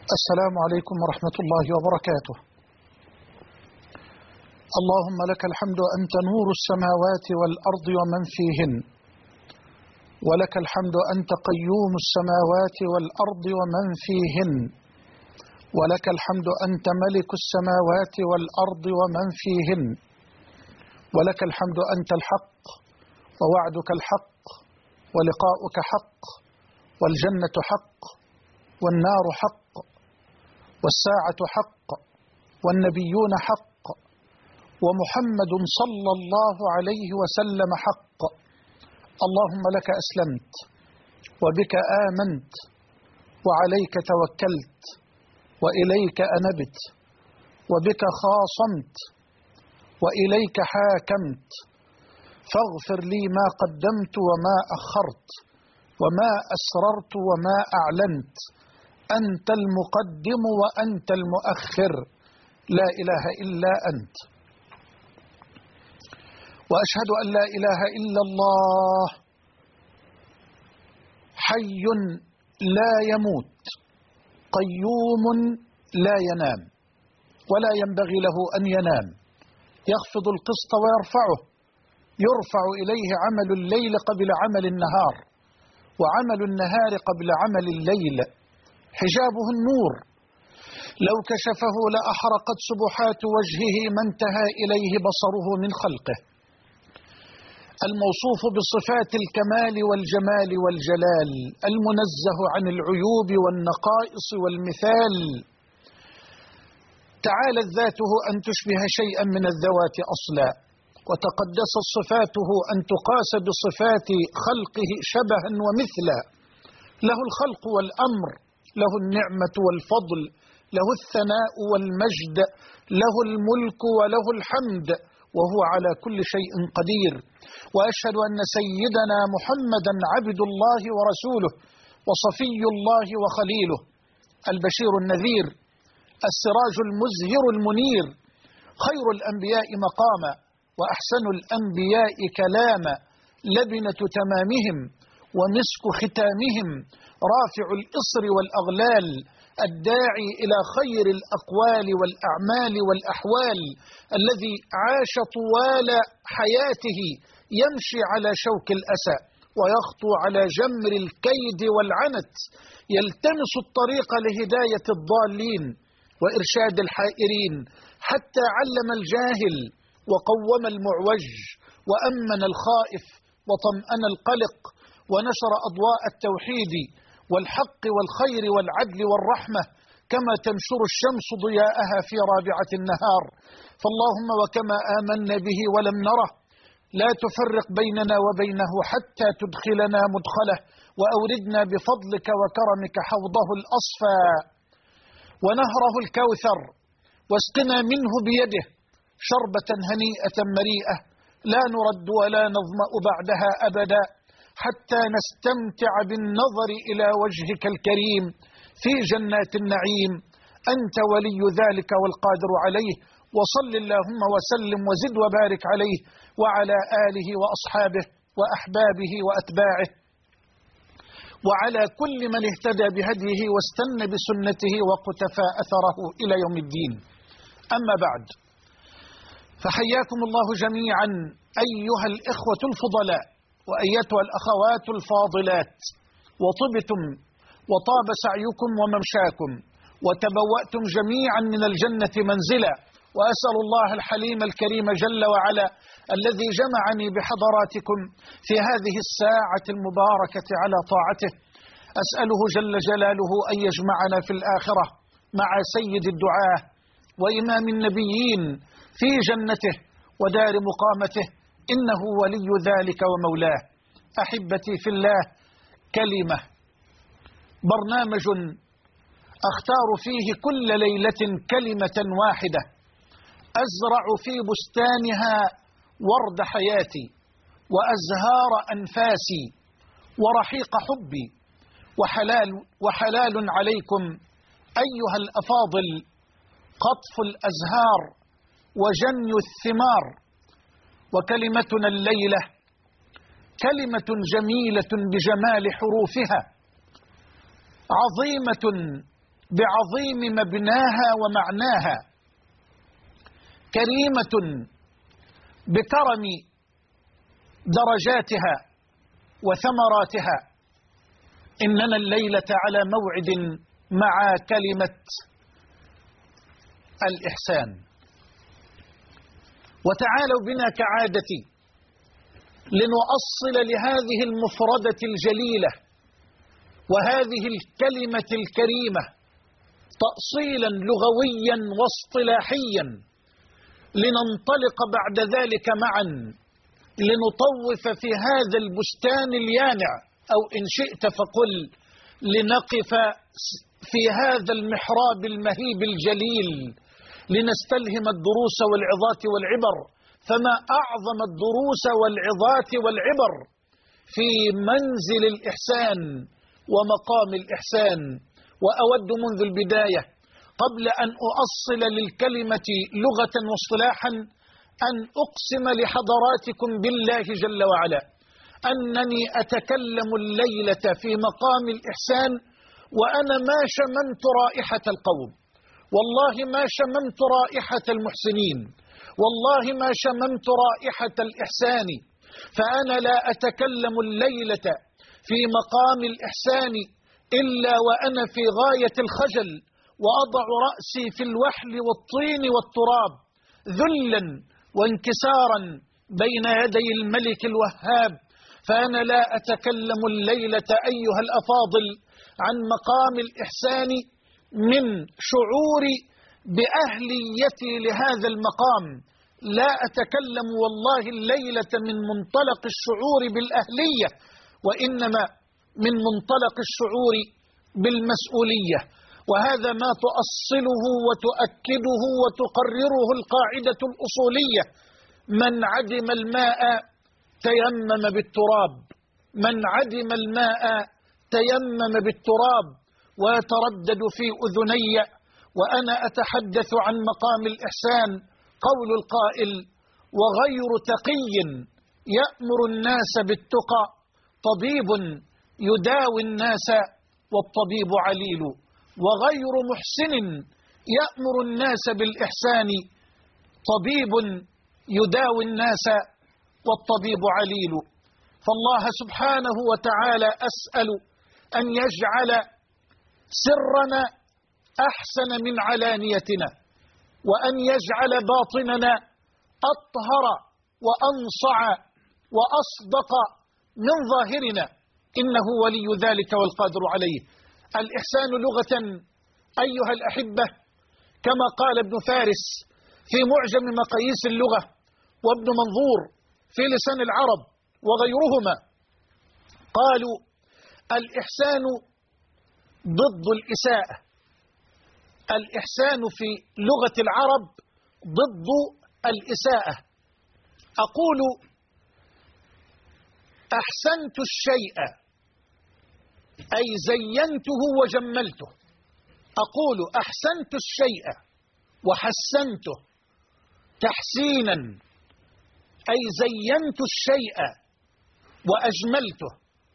السلام عليكم ورحمة الله وبركاته. اللهم لك الحمد أنت نور السماوات والأرض ومن فيهن، ولك الحمد أنت قيوم السماوات والأرض ومن فيهن، ولك الحمد أنت ملك السماوات والأرض ومن فيهن، ولك الحمد أنت الحق ووعدك الحق ولقاؤك حق والجنة حق والنار حق والساعة حق والنبيون حق ومحمد صلى الله عليه وسلم حق. اللهم لك أسلمت وبك آمنت وعليك توكلت وإليك أنبت وبك خاصمت وإليك حاكمت، فاغفر لي ما قدمت وما أخرت وما أسررت وما أعلنت، أنت المقدم وأنت المؤخر، لا إله إلا أنت. وأشهد أن لا إله إلا الله حي لا يموت قيوم لا ينام ولا ينبغي له أن ينام، يخفض القسط ويرفعه، يرفع إليه عمل الليل قبل عمل النهار وعمل النهار قبل عمل الليل، حجابه النور، لو كشفه لأحرقت سبحات وجهه ما انتهى إليه بصره من خلقه، الموصوف بصفات الكمال والجمال والجلال، المنزه عن العيوب والنقائص والمثال، تعالت ذاته أن تشبه شيئا من الذوات أصلا، وتقدست صفاته أن تقاس بصفات خلقه شبها ومثلا، له الخلق والأمر، له النعمة والفضل، له الثناء والمجد، له الملك وله الحمد، وهو على كل شيء قدير. وأشهد أن سيدنا محمدا عبد الله ورسوله وصفي الله وخليله، البشير النذير، السراج المزهر المنير، خير الأنبياء مقاما وأحسن الأنبياء كلاما، لبنة تمامهم ومسك ختامهم، رافع الإصر والأغلال، الداعي إلى خير الأقوال والأعمال والأحوال، الذي عاش طوال حياته يمشي على شوك الأسى ويخطو على جمر الكيد والعنت، يلتمس الطريق لهداية الضالين وإرشاد الحائرين، حتى علم الجاهل وقوم المعوج وأمن الخائف وطمأن القلق، ونشر أضواء التوحيد والحق والخير والعدل والرحمة كما تنشر الشمس ضياءها في رابعة النهار. فاللهم وكما آمنا به ولم نره لا تفرق بيننا وبينه حتى تدخلنا مدخله، وأوردنا بفضلك وكرمك حوضه الأصفى ونهره الكوثر، واسقنا منه بيده شربة هنيئة مريئة لا نرد ولا نظمأ بعدها أبدا، حتى نستمتع بالنظر إلى وجهك الكريم في جنات النعيم. أنت ولي ذلك والقادر عليه، وصل اللهم وسلم وزد وبارك عليه وعلى آله وأصحابه وأحبابه وأتباعه وعلى كل من اهتدى بهديه واستنى بسنته وقتفى أثره إلى يوم الدين. أما بعد، فحياكم الله جميعا أيها الإخوة الفضلاء وأيتها الأخوات الفاضلات، وطبتم وطاب سعيكم وممشاكم وتبوأتم جميعا من الجنة منزلا، وأسأل الله الحليم الكريم جل وعلا الذي جمعني بحضراتكم في هذه الساعة المباركة على طاعته، أسأله جل جلاله أن يجمعنا في الآخرة مع سيد الدعاة وإمام النبيين في جنته ودار مقامته، إنه ولي ذلك ومولاه. أحبتي في الله، كلمة، برنامج أختار فيه كل ليلة كلمة واحدة أزرع في بستانها ورد حياتي وأزهار أنفاسي ورحيق حبي، وحلال عليكم أيها الأفاضل قطف الأزهار وجني الثمار. وكلمتنا الليلة كلمة جميلة بجمال حروفها، عظيمة بعظيم مبناها ومعناها، كريمة بكرم درجاتها وثمراتها. إننا الليلة على موعد مع كلمة الإحسان. وتعالوا بنا كعادتي لنؤصل لهذه المفردة الجليلة وهذه الكلمة الكريمة تأصيلا لغويا واصطلاحيا، لننطلق بعد ذلك معا لنطوف في هذا البستان اليانع، أو إن شئت فقل لنقف في هذا المحراب المهيب الجليل لنستلهم الدروس والعظات والعبر. فما أعظم الدروس والعظات والعبر في منزل الإحسان ومقام الإحسان. وأود منذ البداية قبل أن أؤصل للكلمة لغة واصطلاحا أن أقسم لحضراتكم بالله جل وعلا أنني أتكلم الليلة في مقام الإحسان وأنا ما شممت رائحة القوم، والله ما شممت رائحة المحسنين، والله ما شممت رائحة الإحسان. فأنا لا أتكلم الليلة في مقام الإحسان إلا وأنا في غاية الخجل، وأضع رأسي في الوحل والطين والتراب ذلا وانكسارا بين يدي الملك الوهاب. فأنا لا أتكلم الليلة أيها الأفاضل عن مقام الإحسان من شعور بأهليتي لهذا المقام، لا أتكلم والله الليلة من منطلق الشعور بالأهلية، وإنما من منطلق الشعور بالمسؤولية. وهذا ما تؤصله وتؤكده وتقرره القاعدة الأصولية: من عدم الماء تيمم بالتراب، من عدم الماء تيمم بالتراب. ويتردد في أذني وأنا أتحدث عن مقام الإحسان قول القائل: وغير تقي يأمر الناس بالتقى طبيب يداوي الناس والطبيب عليل، وغير محسن يأمر الناس بالإحسان طبيب يداوي الناس والطبيب عليل. فالله سبحانه وتعالى أسأل أن يجعل سرنا أحسن من علانيتنا، وأن يجعل باطننا أطهر وأنصع وأصدق من ظاهرنا، إنه ولي ذلك والقادر عليه. الإحسان لغة أيها الأحبة كما قال ابن فارس في معجم مقاييس اللغة، وابن منظور في لسان العرب وغيرهما، قالوا: الإحسان ضد الإساءة. الإحسان في لغة العرب ضد الإساءة. أقول: أحسنت الشيء أي زينته وجملته. أقول: أحسنت الشيء وحسنته تحسينا، أي زينت الشيء وأجملته.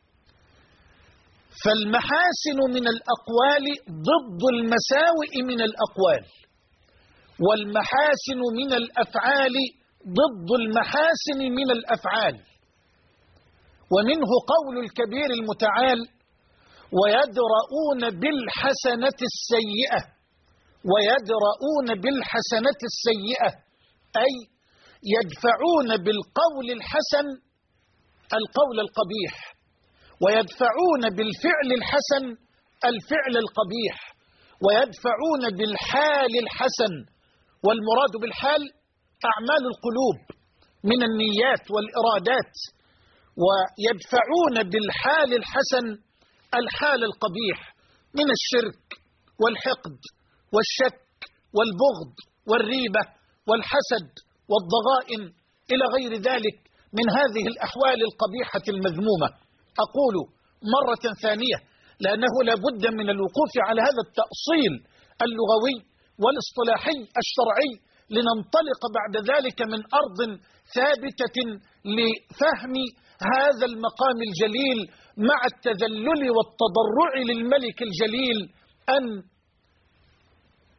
فالمحاسن من الأقوال ضد المساوئ من الأقوال، والمحاسن من الأفعال ضد المحاسن من الأفعال. ومنه قول الكبير المتعال: ويدرؤون بالحسنة السيئة. ويدرؤون بالحسنة السيئة أي يدفعون بالقول الحسن القول القبيح، ويدفعون بالفعل الحسن الفعل القبيح، ويدفعون بالحال الحسن. والمراد بالحال أعمال القلوب من النيات والإرادات، ويدفعون بالحال الحسن الحال القبيح من الشرك والحقد والشك والبغض والريبة والحسد والضغائن إلى غير ذلك من هذه الأحوال القبيحة المذمومة. أقول مرة ثانية لأنه لا بد من الوقوف على هذا التأصيل اللغوي والاصطلاحي الشرعي لننطلق بعد ذلك من أرض ثابتة لفهم هذا المقام الجليل مع التذلل والتضرع للملك الجليل أن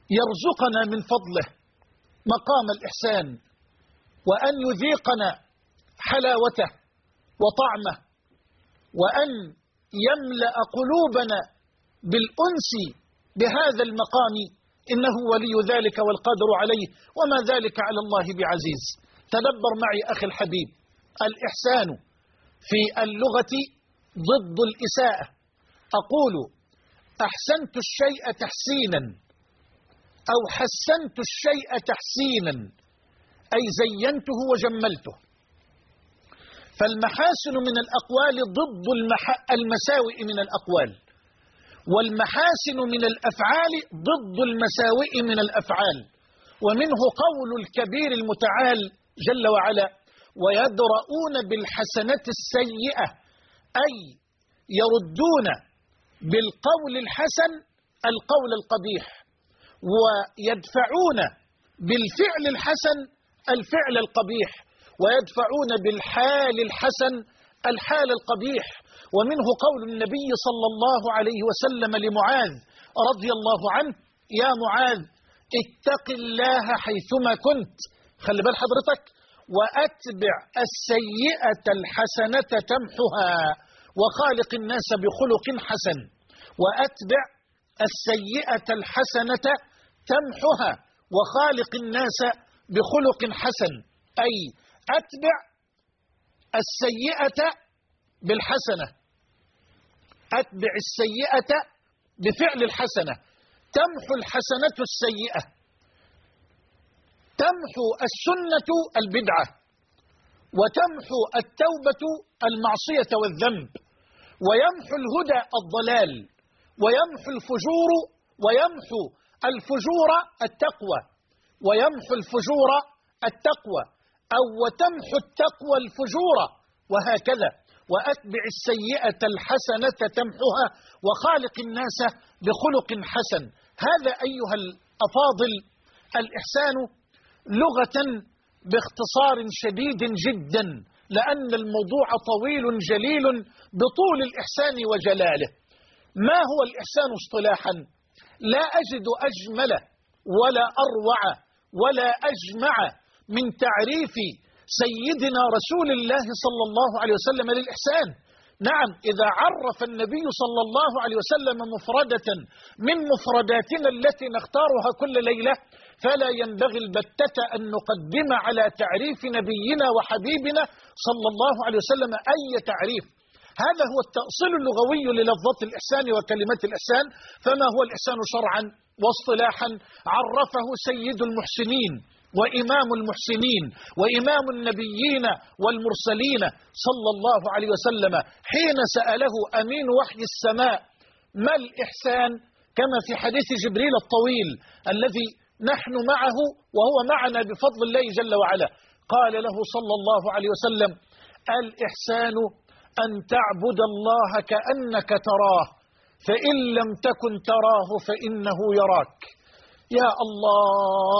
يرزقنا من فضله مقام الإحسان، وأن يذيقنا حلاوته وطعمه، وأن يملأ قلوبنا بالأنس بهذا المقام، إنه ولي ذلك والقادر عليه، وما ذلك على الله بعزيز. تدبر معي أخي الحبيب، الإحسان في اللغة ضد الإساءة. أقول أحسنت الشيء تحسينا أو حسنت الشيء تحسينا، أي زينته وجملته. فالمحاسن من الأقوال ضد المساوئ من الأقوال، والمحاسن من الأفعال ضد المساوئ من الأفعال. ومنه قول الكبير المتعال جل وعلا: ويدرؤون بالحسنة السيئة، أي يردون بالقول الحسن القول القبيح، ويدفعون بالفعل الحسن الفعل القبيح، ويدفعون بالحال الحسن الحال القبيح. ومنه قول النبي صلى الله عليه وسلم لمعاذ رضي الله عنه: يا معاذ اتق الله حيثما كنت، خلي بال حضرتك، وأتبع السيئة الحسنة تمحها وخالق الناس بخلق حسن. وأتبع السيئة الحسنة تمحها وخالق الناس بخلق حسن، أي أتبع السيئة بالحسنة، أتبع السيئة بفعل الحسنة، تمحو الحسنة السيئة، تمحو السنة البدعة، وتمحو التوبة المعصية والذنب، ويمحو الهدى الضلال، ويمحو الفجور التقوى، ويمحو الفجور التقوى، أو وتمحو التقوى الفجور، وهكذا. وأتبع السيئة الحسنة تمحها وخالق الناس بخلق حسن. هذا أيها الأفاضل الإحسان لغة باختصار شديد جدا، لأن الموضوع طويل جليل بطول الإحسان وجلاله. ما هو الإحسان اصطلاحا؟ لا أجد أجمل ولا أروع ولا أجمع من تعريف سيدنا رسول الله صلى الله عليه وسلم للإحسان. نعم، إذا عرف النبي صلى الله عليه وسلم مفردة من مفرداتنا التي نختارها كل ليلة، فلا ينبغي البتة أن نقدم على تعريف نبينا وحبيبنا صلى الله عليه وسلم أي تعريف. هذا هو التأصيل اللغوي للفظة الإحسان وكلمة الإحسان. فما هو الإحسان شرعا واصطلاحا؟ عرفه سيد المحسنين وإمام المحسنين وإمام النبيين والمرسلين صلى الله عليه وسلم حين سأله أمين وحي السماء: ما الإحسان؟ كما في حديث جبريل الطويل الذي نحن معه وهو معنا بفضل الله جل وعلا. قال له صلى الله عليه وسلم: الإحسان أن تعبد الله كأنك تراه، فإن لم تكن تراه فإنه يراك. يا الله!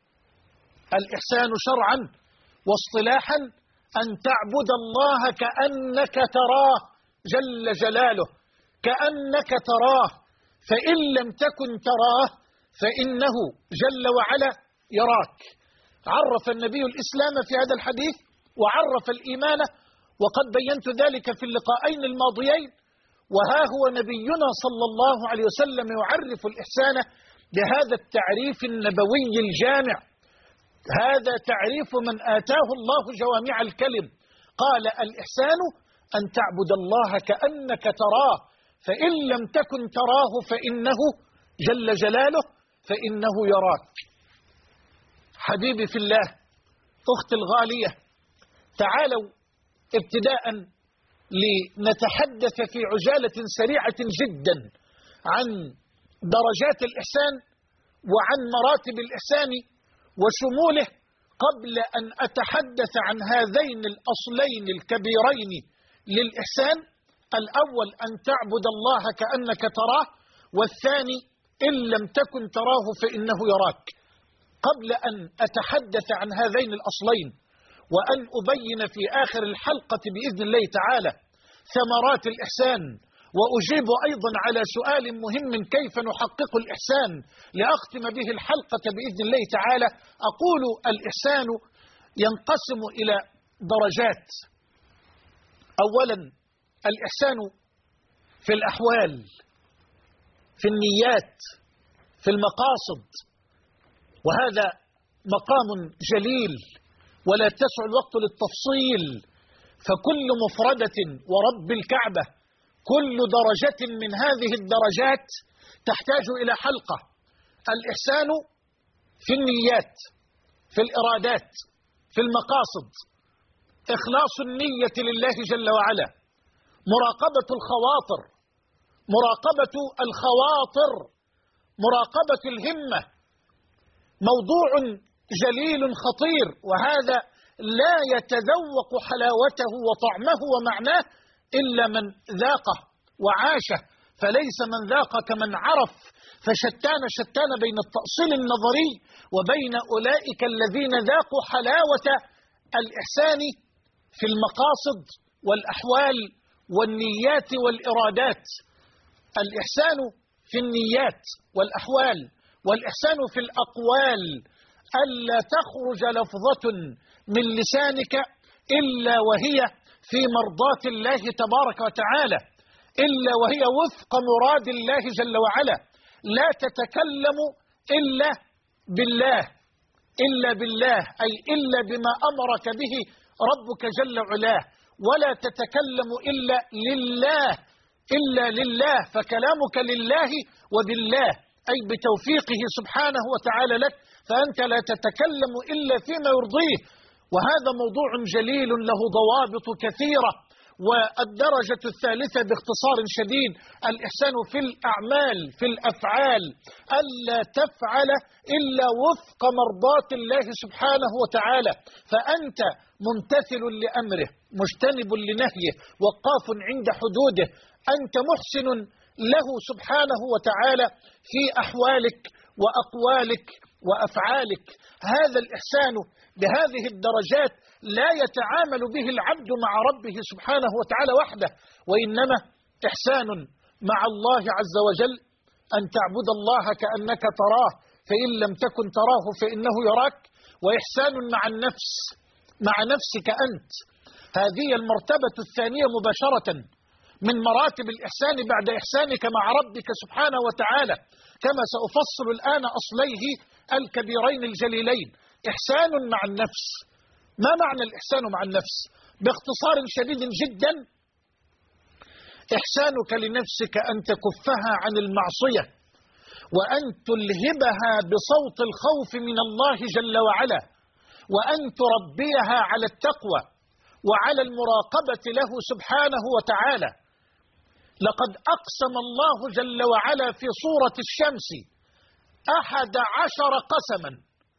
الإحسان شرعا واصطلاحا أن تعبد الله كأنك تراه جل جلاله، كأنك تراه، فإن لم تكن تراه فإنه جل وعلا يراك. عرف النبي الإسلام في هذا الحديث وعرف الإيمان، وقد بينت ذلك في اللقاءين الماضيين. وها هو نبينا صلى الله عليه وسلم يعرف الإحسان بهذا التعريف النبوي الجامع. هذا تعريف من آتاه الله جوامع الكلم. قال: الإحسان أن تعبد الله كأنك تراه، فإن لم تكن تراه فإنه جل جلاله فإنه يراك. حبيبي في الله، أختي الغالية، تعالوا ابتداء لنتحدث في عجالة سريعة جدا عن درجات الإحسان وعن مراتب الإحسان وشموله، قبل أن أتحدث عن هذين الأصلين الكبيرين للإحسان: الأول أن تعبد الله كأنك تراه، والثاني إن لم تكن تراه فإنه يراك. قبل أن أتحدث عن هذين الأصلين وأن أبين في آخر الحلقة بإذن الله تعالى ثمرات الإحسان وأجيب أيضا على سؤال مهم: كيف نحقق الإحسان؟ لأختم به الحلقة بإذن الله تعالى أقول: الإحسان ينقسم إلى درجات. أولا الإحسان في الأحوال، في النيات، في المقاصد، وهذا مقام جليل ولا تسع الوقت للتفصيل، فكل مفردة ورب الكعبة كل درجة من هذه الدرجات تحتاج إلى حلقة. الإحسان في النيات، في الإرادات، في المقاصد، إخلاص النية لله جل وعلا، مراقبة الخواطر، مراقبة الخواطر، مراقبة الهمة، موضوع جليل خطير، وهذا لا يتذوق حلاوته وطعمه ومعناه إلا من ذاقه وعاشه، فليس من ذاق كمن عرف، فشتان بين التأصيل النظري وبين أولئك الذين ذاقوا حلاوة الإحسان في المقاصد والأحوال والنيات والإرادات. الإحسان في النيات والأحوال، والإحسان في الأقوال، ألا تخرج لفظة من لسانك إلا وهي في مرضاة الله تبارك وتعالى، إلا وهي وفق مراد الله جل وعلا. لا تتكلم إلا بالله، إلا بالله، أي إلا بما أمرك به ربك جل وعلا، ولا تتكلم إلا لله، إلا لله، فكلامك لله وبالله، أي بتوفيقه سبحانه وتعالى لك، فأنت لا تتكلم إلا فيما يرضيه. وهذا موضوع جليل له ضوابط كثيرة. والدرجة الثالثة باختصار شديد: الإحسان في الأعمال، في الأفعال، ألا تفعل إلا وفق مرضاة الله سبحانه وتعالى، فأنت ممتثل لأمره، مجتنب لنهيه، وقاف عند حدوده، أنت محسن له سبحانه وتعالى في أحوالك وأقوالك وأفعالك. هذا الإحسان بهذه الدرجات لا يتعامل به العبد مع ربه سبحانه وتعالى وحده، وإنما إحسان مع الله عز وجل، أن تعبد الله كأنك تراه، فإن لم تكن تراه فإنه يراك. وإحسان مع النفس، مع نفسك أنت، هذه المرتبة الثانية مباشرة من مراتب الإحسان بعد إحسانك مع ربك سبحانه وتعالى، كما سأفصل الآن أصليه الكبيرين الجليلين. إحسان مع النفس. ما معنى الإحسان مع النفس؟ باختصار شديد جدا: إحسانك لنفسك أن تكفها عن المعصية، وأن تلهبها بصوت الخوف من الله جل وعلا، وأن تربيها على التقوى وعلى المراقبة له سبحانه وتعالى. لقد أقسم الله جل وعلا في سورة الشمس 11 قسما،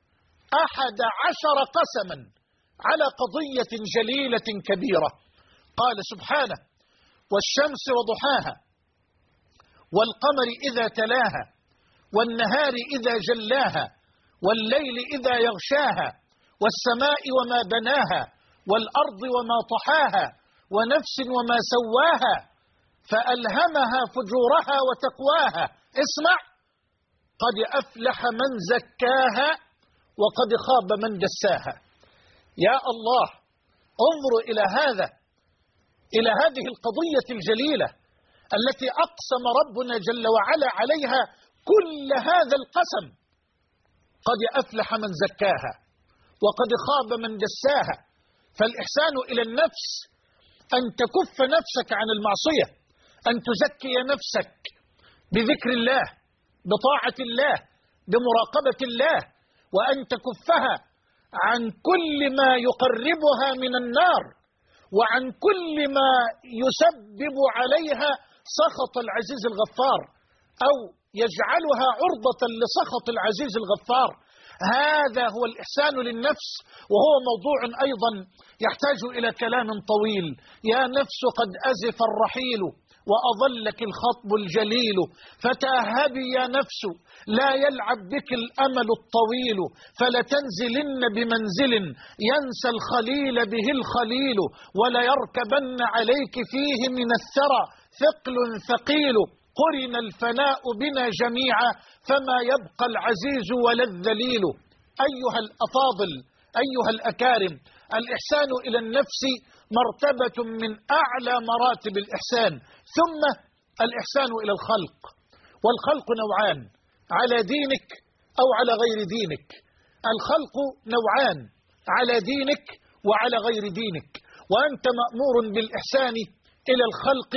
11 قسما على قضية جليلة كبيرة. قال سبحانه: والشمس وضحاها، والقمر إذا تلاها، والنهار إذا جلاها، والليل إذا يغشاها، والسماء وما بناها، والأرض وما طحاها، ونفس وما سواها، فألهمها فجورها وتقواها. اسمع: قد أفلح من زكاها وقد خاب من دساها. يا الله، انظروا إلى هذا، إلى هذه القضية الجليلة التي أقسم ربنا جل وعلا عليها كل هذا القسم. قد أفلح من زكاها وقد خاب من دساها. فالإحسان إلى النفس أن تكف نفسك عن المعصية، أن تزكي نفسك بذكر الله، بطاعة الله، بمراقبة الله، وأن تكفها عن كل ما يقربها من النار، وعن كل ما يسبب عليها سخط العزيز الغفار، أو يجعلها عرضة لسخط العزيز الغفار. هذا هو الإحسان للنفس، وهو موضوع أيضا يحتاج إلى كلام طويل. يا نفس قد أزف الرحيل وأظلك الخطب الجليل، فتأهبي يا نفس لا يلعب بك الأمل الطويل، فلتنزلن بمنزل ينسى الخليل به الخليل، ولا يركبن عليك فيه من الثرى ثقل ثقيل قرن الفناء بنا جميعا فما يبقى العزيز ولا الذليل. أيها الأفاضل، أيها الأكارم، الإحسان إلى النفس مرتبة من أعلى مراتب الإحسان، ثم الإحسان إلى الخلق. والخلق نوعان، على دينك أو على غير دينك. الخلق نوعان، على دينك وعلى غير دينك، وأنت مأمور بالإحسان إلى الخلق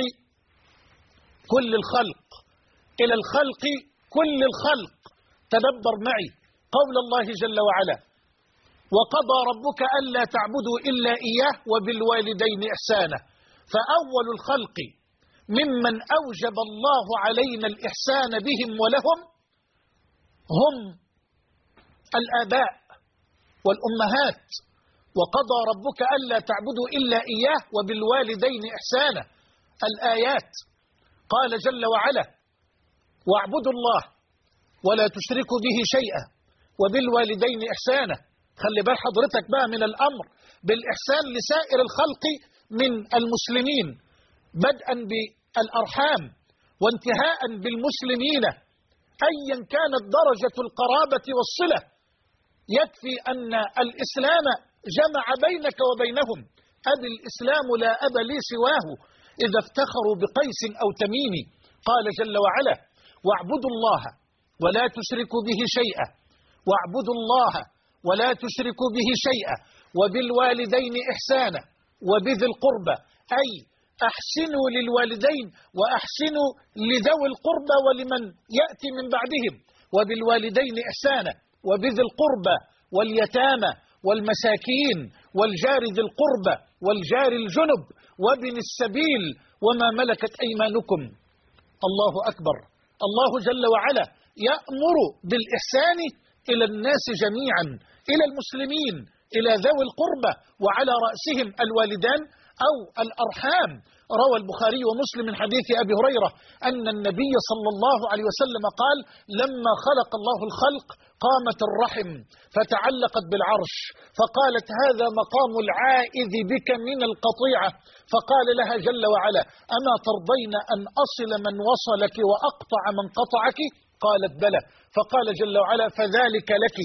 كل الخلق، إلى الخلق كل الخلق. تدبر معي قول الله جل وعلا: وقضى ربك ألا تعبدوا إلا إياه وبالوالدين إحسانا. فأول الخلق ممن أوجب الله علينا الإحسان بهم ولهم هم الآباء والأمهات. وقضى ربك ألا تعبدوا إلا إياه وبالوالدين إحسانا. الآيات قال جل وعلا: واعبدوا الله ولا تشركوا به شيئا وبالوالدين إحسانا. خلي بال حضرتك بقى من الأمر بالإحسان لسائر الخلق من المسلمين، بدءا بالأرحام وانتهاء بالمسلمين أيا كانت درجة القرابة والصلة. يكفي أن الإسلام جمع بينك وبينهم. أبي الإسلام لا أب لي سواه إذا افتخروا بقيس أو تميم. قال جل وعلا: واعبدوا الله ولا تشركوا به شيئا، واعبدوا الله ولا تشركوا به شيئا وبالوالدين إحسانا وبذي القربى، أي أحسنوا للوالدين وأحسنوا لذوي القربى ولمن يأتي من بعدهم. وبالوالدين إحسانا وبذي القربى واليتامى والمساكين والجار ذي القربى والجار الجنب وابن السبيل وما ملكت أيمانكم. الله أكبر. الله جل وعلا يأمر بالإحسان إلى الناس جميعا، إلى المسلمين، إلى ذوي القربى، وعلى رأسهم الوالدان أو الأرحام. روى البخاري ومسلم من حديث أبي هريرة أن النبي صلى الله عليه وسلم قال: لما خلق الله الخلق قامت الرحم فتعلقت بالعرش فقالت: هذا مقام العائذ بك من القطيعة. فقال لها جل وعلا: أما ترضين أن أصل من وصلك وأقطع من قطعك؟ قالت: بلى. فقال جل وعلا: فذلك لك.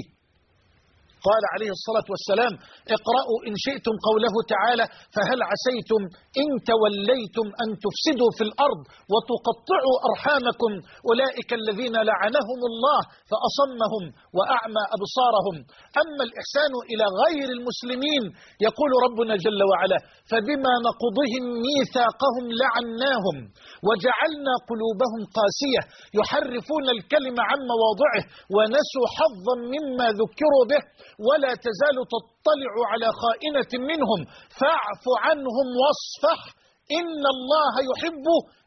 قال عليه الصلاة والسلام: اقرأوا إن شئتم قوله تعالى: فهل عسيتم إن توليتم أن تفسدوا في الأرض وتقطعوا أرحامكم أولئك الذين لعنهم الله فأصمهم وأعمى أبصارهم. أما الإحسان إلى غير المسلمين يقول ربنا جل وعلا: فبما نقضهم ميثاقهم لعناهم وجعلنا قلوبهم قاسية يحرفون الكلم عن مواضعه ونسوا حظا مما ذكروا به ولا تزال تطلع على خائنة منهم فاعف عنهم واصفح إن الله يحب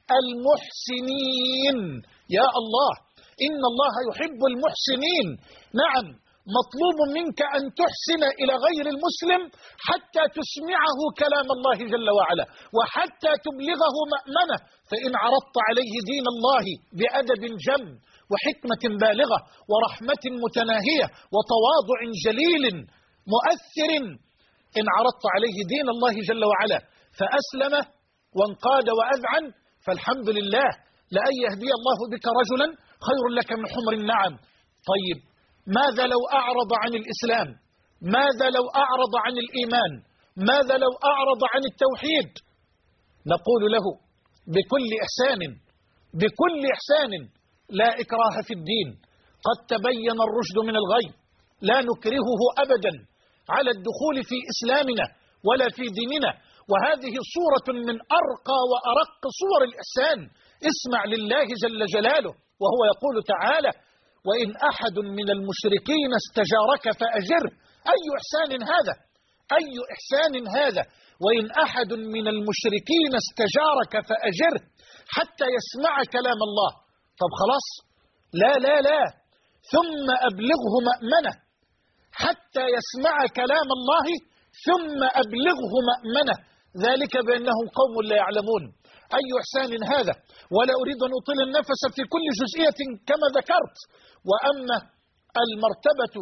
المحسنين. يا الله، إن الله يحب المحسنين. نعم، مطلوب منك أن تحسن إلى غير المسلم حتى تسمعه كلام الله جل وعلا وحتى تبلغه مأمنه. فإن عرضت عليه دين الله بأدب جم وحكمة بالغة ورحمة متناهية وتواضع جليل مؤثر، إن عرضت عليه دين الله جل وعلا فأسلم وانقاد وأذعن فالحمد لله. لأن يهدي الله بك رجلا خير لك من حمر النعم. طيب، ماذا لو أعرض عن الإسلام؟ ماذا لو أعرض عن الإيمان؟ ماذا لو أعرض عن التوحيد؟ نقول له بكل إحسان، بكل إحسان: لا إكراه في الدين، قد تبين الرشد من الغي، لا نكرهه أبدا على الدخول في إسلامنا ولا في ديننا. وهذه صورة من أرقى وأرق صور الإحسان. اسمع لله جل جلاله وهو يقول تعالى: وإن أحد من المشركين استجارك فأجره. أي إحسان هذا؟ أي إحسان هذا؟ وإن أحد من المشركين استجارك فأجره حتى يسمع كلام الله. طب خلاص، لا لا لا، ثم أبلغه مأمنه حتى يسمع كلام الله ثم أبلغه مأمنه، ذلك بأنهم قوم لا يعلمون. أي إحسان هذا؟ ولا أريد أن أطيل النفس في كل جزئية كما ذكرت. وأما المرتبة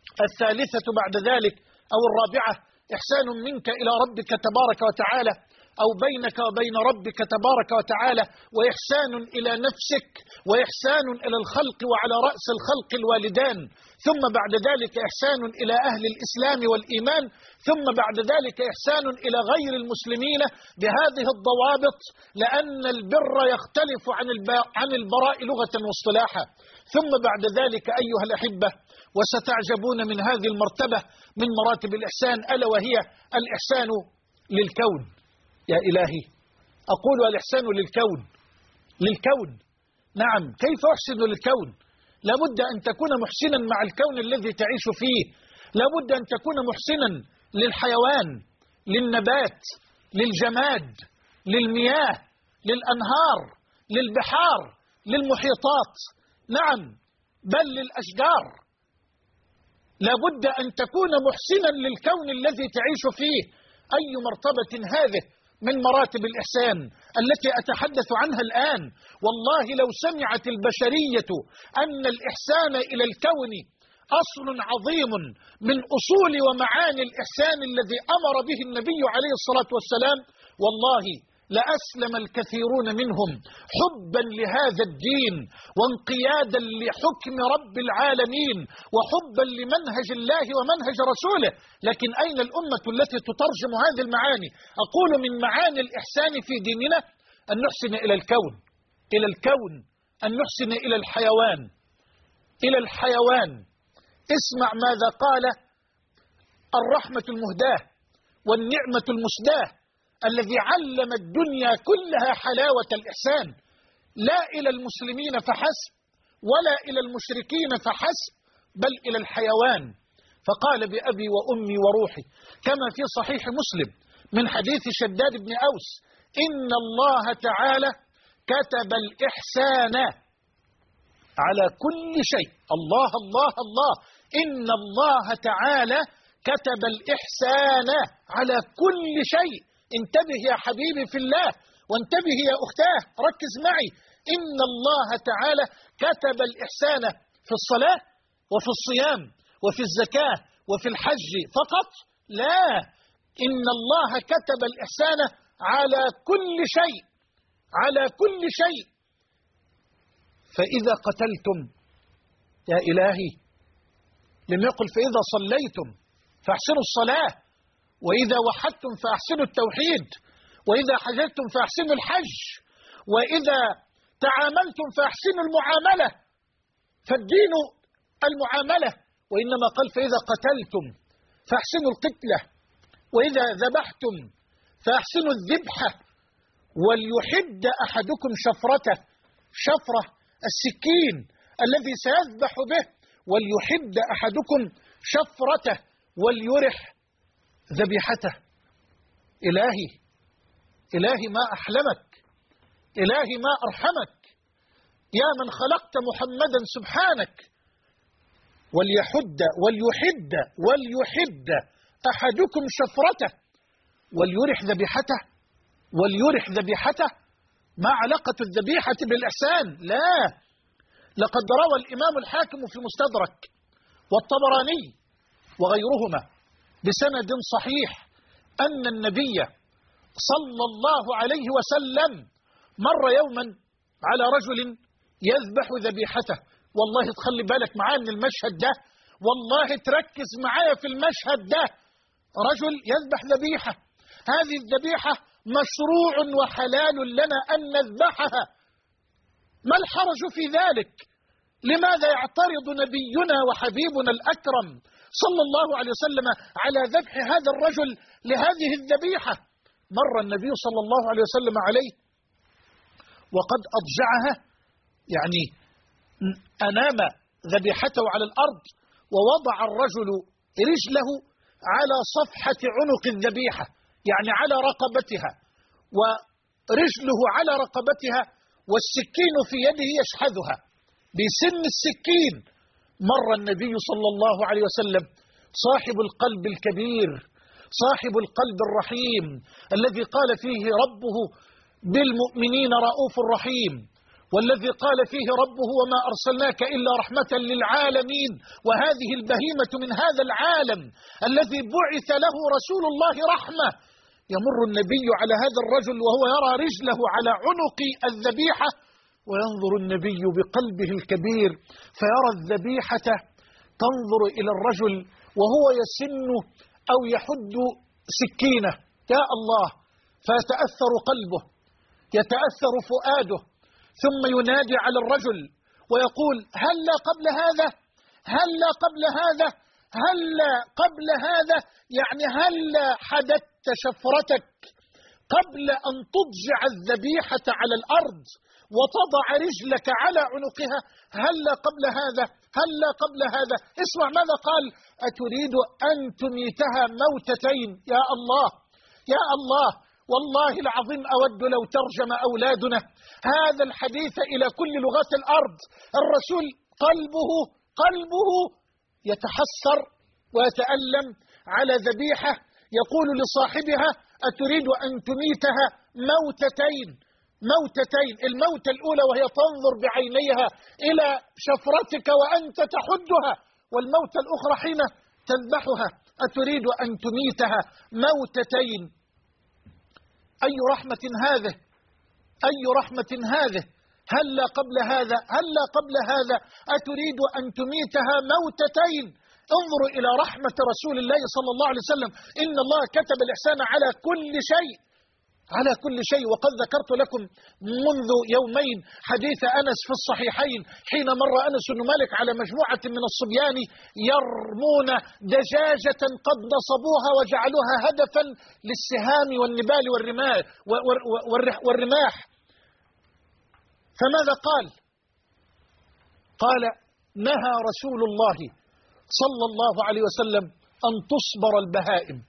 الثالثة بعد ذلك أو الرابعة: إحسان منك إلى ربك تبارك وتعالى أو بينك وبين ربك تبارك وتعالى، وإحسان إلى نفسك، وإحسان إلى الخلق، وعلى رأس الخلق الوالدان، ثم بعد ذلك إحسان إلى أهل الإسلام والإيمان، ثم بعد ذلك إحسان إلى غير المسلمين بهذه الضوابط، لأن البر يختلف عن البراء لغة واصطلاحا. ثم بعد ذلك أيها الأحبة، وستعجبون من هذه المرتبة من مراتب الإحسان، ألا وهي الإحسان للكون. يا إلهي، أقول الإحسان للكون. نعم، كيف أحسن للكون؟ لابد أن تكون محسنا مع الكون الذي تعيش فيه، لابد أن تكون محسنا للحيوان، للنبات، للجماد، للمياه، للأنهار، للبحار، للمحيطات، نعم، بل للأشجار. لابد أن تكون محسنا للكون الذي تعيش فيه. أي مرتبة هذه من مراتب الإحسان التي أتحدث عنها الآن. والله لو سمعت البشرية أن الإحسان إلى الكون أصل عظيم من أصول ومعاني الإحسان الذي أمر به النبي عليه الصلاة والسلام، والله لأسلم الكثيرون منهم حبا لهذا الدين، وانقيادا لحكم رب العالمين، وحبا لمنهج الله ومنهج رسوله. لكن أين الأمة التي تترجم هذه المعاني؟ أقول من معاني الإحسان في ديننا أن نحسن إلى الكون، أن نحسن إلى الحيوان. اسمع ماذا قال الرحمة المهداة والنعمة المسداة الذي علم الدنيا كلها حلاوة الإحسان، لا إلى المسلمين فحسب، ولا إلى المشركين فحسب، بل إلى الحيوان. فقال بأبي وأمي وروحي كما في صحيح مسلم من حديث شداد بن أوس: إن الله تعالى كتب الإحسان على كل شيء. الله الله الله، إن الله تعالى كتب الإحسان على كل شيء. انتبه يا حبيبي في الله، وانتبه يا أختاه، ركز معي. إن الله تعالى كتب الإحسان في الصلاة وفي الصيام وفي الزكاة وفي الحج فقط؟ لا، إن الله كتب الإحسان على كل شيء، على كل شيء. فإذا قتلتم، يا إلهي، لم يقل فإذا صليتم فاحسنوا الصلاة، وإذا وحدتم فأحسنوا التوحيد، وإذا حججتم فأحسنوا الحج، وإذا تعاملتم فأحسنوا المعاملة، فالدين المعاملة. وإنما قال فإذا قتلتم فأحسنوا القتلة، وإذا ذبحتم فأحسنوا الذبحة، وليحد أحدكم شفرة السكين الذي سيذبح به، وليحد أحدكم شفرته وليرح ذبيحته. إلهي ما أحلمك، إلهي ما أرحمك، يا من خلقت محمدا سبحانك. وليحد أحدكم شفرته وليرح ذبيحته. ما علاقة الذبيحة بالإحسان؟ لا، لقد روى الإمام الحاكم في المستدرك والطبراني وغيرهما بسند صحيح أن النبي صلى الله عليه وسلم مر يوما على رجل يذبح ذبيحته. والله تخلي بالك معايا من المشهد ده، والله تركز معايا في المشهد ده. رجل يذبح ذبيحة، هذه الذبيحة مشروع وحلال لنا أن نذبحها، ما الحرج في ذلك؟ لماذا يعترض نبينا وحبيبنا الأكرم صلى الله عليه وسلم على ذبح هذا الرجل لهذه الذبيحة؟ مر النبي صلى الله عليه وسلم عليه وقد أضجعها، يعني أنام ذبيحته على الأرض، ووضع الرجل رجله على صفحة عنق الذبيحة، يعني على رقبتها، ورجله على رقبتها، والسكين في يده يشحذها بسن السكين. مر النبي صلى الله عليه وسلم صاحب القلب الكبير، صاحب القلب الرحيم، الذي قال فيه ربه بالمؤمنين رؤوف رحيم، والذي قال فيه ربه وما أرسلناك إلا رحمة للعالمين، وهذه البهيمة من هذا العالم الذي بعث له رسول الله رحمة. يمر النبي على هذا الرجل وهو يرى رجله على عنق الذبيحة، وينظر النبي بقلبه الكبير فيرى الذبيحة تنظر إلى الرجل وهو يسن أو يحد سكينة، يا الله، فيتأثر قلبه، يتأثر فؤاده، ثم ينادي على الرجل ويقول: هلا قبل هذا، هلا قبل هذا، هلا قبل هذا، يعني هلا حددت شفرتك قبل أن تضجع الذبيحة على الأرض وتضع رجلك على عنقها، هلا قبل هذا، هلا قبل هذا. اسمع ماذا قال: أتريد أن تميتها موتتين؟ يا الله، يا الله، والله العظيم أود لو ترجم أولادنا هذا الحديث إلى كل لغات الأرض. الرسول قلبه يتحسر ويتألم على ذبيحة، يقول لصاحبها: أتريد أن تميتها موتتين، موتتين، الموتة الأولى وهي تنظر بعينيها إلى شفرتك وأنت تحدها، والموتة الأخرى حين تذبحها. أتريد أن تميتها موتتين. أي رحمة هذه، أي رحمة هذه؟ هلا قبل هذا، هلا قبل هذا، أتريد أن تميتها موتتين. انظروا إلى رحمة رسول الله صلى الله عليه وسلم. إن الله كتب الإحسان على كل شيء، على كل شيء. وقد ذكرت لكم منذ يومين حديث أنس في الصحيحين حين مر أنس بن مالك على مجموعة من الصبيان يرمون دجاجة قد نصبوها وجعلوها هدفا للسهام والنبال والرماح. فماذا قال؟ قال: نهى رسول الله صلى الله عليه وسلم أن تصبر البهائم.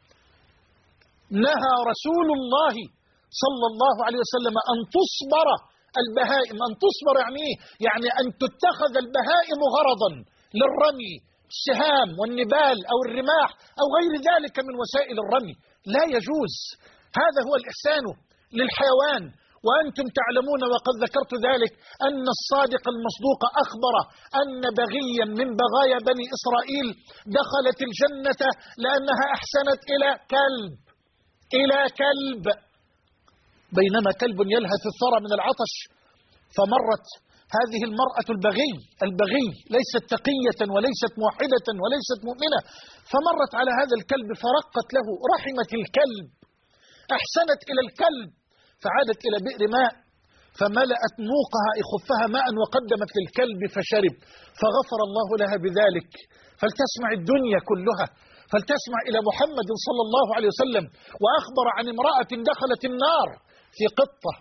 نهى رسول الله صلى الله عليه وسلم أن تصبر البهائم. أن تصبر يعني إيه؟ يعني أن تتخذ البهائم غرضا للرمي، السهام والنبال أو الرماح أو غير ذلك من وسائل الرمي، لا يجوز. هذا هو الإحسان للحيوان. وأنتم تعلمون وقد ذكرت ذلك أن الصادق المصدوق أخبر أن بغيا من بغايا بني إسرائيل دخلت الجنة لأنها أحسنت إلى كلب، بينما كلب يلهث الثرى من العطش. فمرت هذه المرأة البغي ليست تقية وليست موحدة وليست مؤمنة، فمرت على هذا الكلب فرقت له، رحمت الكلب، أحسنت إلى الكلب، فعادت إلى بئر ماء فملأت موقها خفها ماء وقدمت للكلب فشرب، فغفر الله لها بذلك. فلتسمع الدنيا كلها، فلتسمع إلى محمد صلى الله عليه وسلم. وأخبر عن امرأة دخلت النار في قطة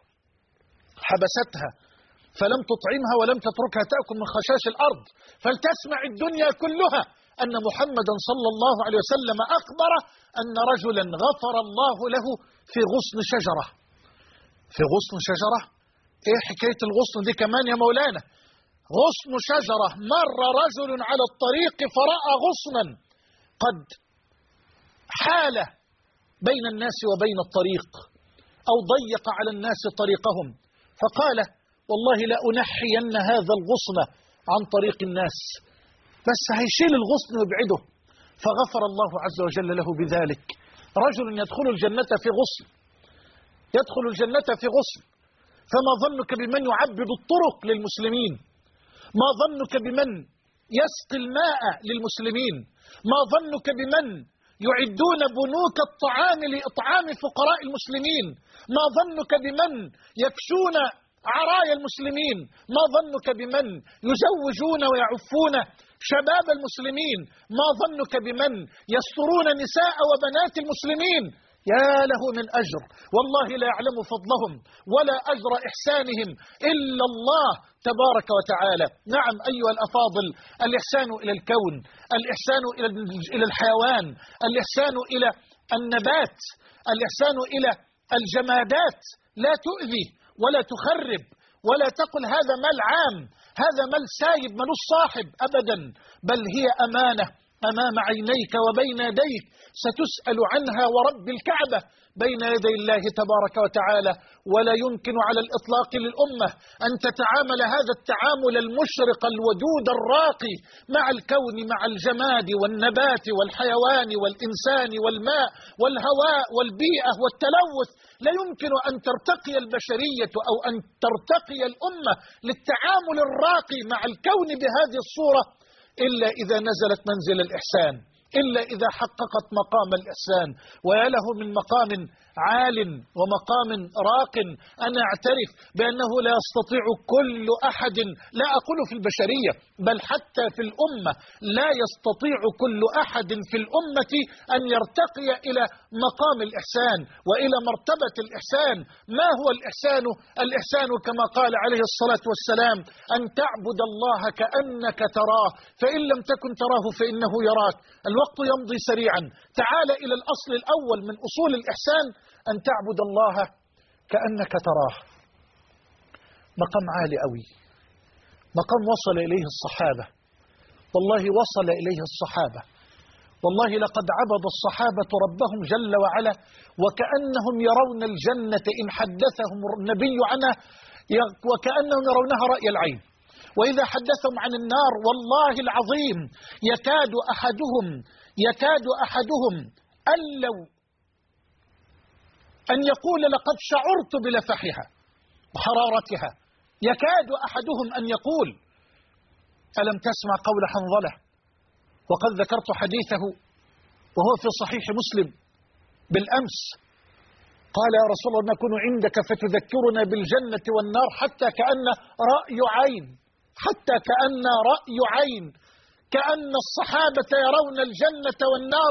حبستها فلم تطعمها ولم تتركها تأكل من خشاش الأرض. فلتسمع الدنيا كلها أن محمدا صلى الله عليه وسلم أخبر أن رجلا غفر الله له في غصن شجرة. في غصن شجرة؟ إيه حكاية الغصن دي كمان يا مولانا؟ غصن شجرة. مر رجل على الطريق فرأى غصنا قد حال بين الناس وبين الطريق أو ضيق على الناس طريقهم، فقال: والله لا أنحين هذا الغصن عن طريق الناس، بس هيشيل الغصن ويبعده. فغفر الله عز وجل له بذلك. رجل يدخل الجنة في غصن، يدخل الجنة في غصن. فما ظنك بمن يعبد الطرق للمسلمين؟ ما ظنك بمن يسقي الماء للمسلمين؟ ما ظنك بمن يعدون بنوك الطعام لإطعام فقراء المسلمين؟ ما ظنك بمن يكسون عرايا المسلمين؟ ما ظنك بمن يزوجون ويعفون شباب المسلمين؟ ما ظنك بمن يسترون نساء وبنات المسلمين؟ يا له من أجر، والله لا يعلم فضلهم ولا أجر إحسانهم إلا الله تبارك وتعالى. نعم أيها الأفاضل، الإحسان إلى الكون، الإحسان إلى الحيوان، الإحسان إلى النبات، الإحسان إلى الجمادات. لا تؤذي ولا تخرب ولا تقل هذا مال عام، هذا مال سايب ملوش صاحب، أبدا، بل هي أمانة أمام عينيك وبين يديك، ستسأل عنها ورب الكعبة بين يدي الله تبارك وتعالى. ولا يمكن على الإطلاق للأمة أن تتعامل هذا التعامل المشرق الودود الراقي مع الكون، مع الجماد والنبات والحيوان والإنسان والماء والهواء والبيئة والتلوث. لا يمكن أن ترتقي البشرية أو أن ترتقي الأمة للتعامل الراقي مع الكون بهذه الصورة إلا إذا نزلت منزل الإحسان، إلا إذا حققت مقام الإحسان. ويا له من مقام عال ومقام راق. أنا أعترف بأنه لا يستطيع كل أحد، لا أقول في البشرية بل حتى في الأمة، لا يستطيع كل أحد في الأمة أن يرتقي إلى مقام الإحسان وإلى مرتبة الإحسان. ما هو الإحسان؟ الإحسان كما قال عليه الصلاة والسلام: أن تعبد الله كأنك تراه، فإن لم تكن تراه فإنه يراك. الوقت يمضي سريعا. تعال إلى الأصل الأول من أصول الإحسان: أن تعبد الله كأنك تراه. مقام عالي قوي، مقام وصل إليه الصحابة، والله وصل إليه الصحابة. والله لقد عبد الصحابة ربهم جل وعلا وكأنهم يرون الجنة إن حدثهم النبي عنها، وكأنهم يرونها رأي العين. وإذا حدثهم عن النار والله العظيم يكاد أحدهم أن يقول: لقد شعرت بلفحها وحرارتها. يكاد أحدهم أن يقول: ألم تسمع قول حنظلة؟ وقد ذكرت حديثه وهو في صحيح مسلم بالأمس. قال: يا رسول الله نكون عندك فتذكرنا بالجنة والنار حتى كأن رأي عين، كأن الصحابة يرون الجنة والنار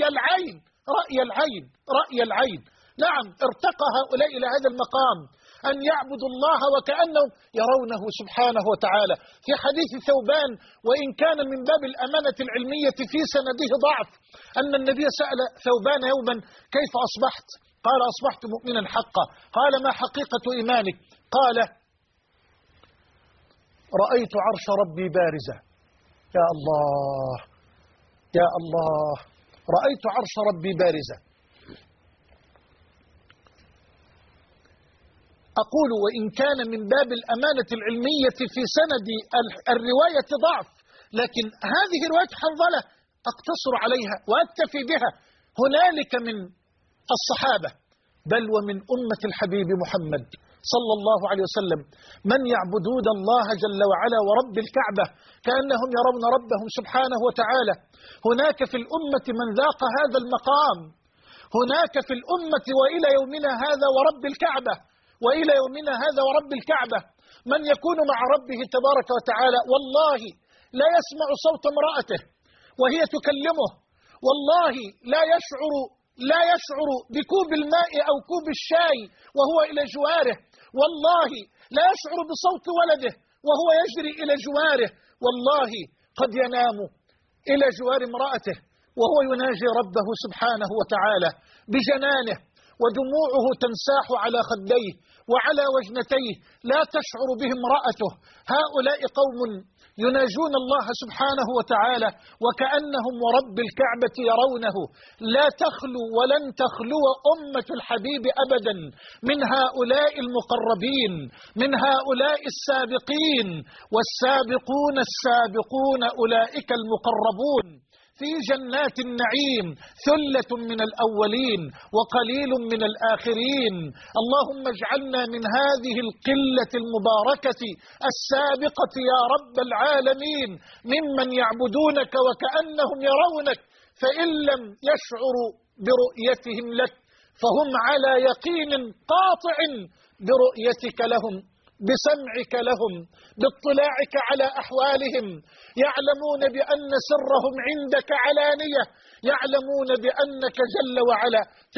رأي العين. نعم، ارتقى هؤلاء إلى هذا المقام، أن يعبدوا الله وكأنهم يرونه سبحانه وتعالى. في حديث ثوبان: وإن كان من باب الأمانة العلمية في سنده ضعف، أن النبي سأل ثوبان يوما: كيف أصبحت؟ قال: أصبحت مؤمنا حقا. قال: ما حقيقة إيمانك؟ قال: رأيت عرش ربي بارزة. يا الله يا الله، رأيت عرش ربي بارزة. أقول: وإن كان من باب الأمانة العلمية في سند الرواية ضعف، لكن هذه رواية حنظلة أقتصر عليها وأكتفي بها. هنالك من الصحابة بل ومن أمة الحبيب محمد صلى الله عليه وسلم من يعبدون الله جل وعلا ورب الكعبة كأنهم يرون ربهم سبحانه وتعالى. هناك في الأمة من ذاق هذا المقام، هناك في الأمة وإلى يومنا هذا ورب الكعبة من يكون مع ربه تبارك وتعالى والله لا يسمع صوت امرأته وهي تكلمه، والله لا يشعر بكوب الماء أو كوب الشاي وهو إلى جواره، والله لا يشعر بصوت ولده وهو يجري إلى جواره، والله قد ينام إلى جوار امرأته وهو يناجي ربه سبحانه وتعالى بجنانه، ودموعه تنساح على خديه وعلى وجنتيه، لا تشعر به امرأته. هؤلاء قوم يناجون الله سبحانه وتعالى وكأنهم ورب الكعبة يرونه. لا تخلو ولن تخلو أمة الحبيب أبدا من هؤلاء المقربين، من هؤلاء السابقين، والسابقون السابقون أولئك المقربون في جنات النعيم، ثلة من الأولين وقليل من الآخرين. اللهم اجعلنا من هذه القلة المباركة السابقة يا رب العالمين، ممن يعبدونك وكأنهم يرونك، فإن لم يشعروا برؤيتهم لك فهم على يقين قاطع برؤيتك لهم، بسمعك لهم، باطلاعك على أحوالهم، يعلمون بأن سرهم عندك علانية، يعلمون بأنك جل وعلا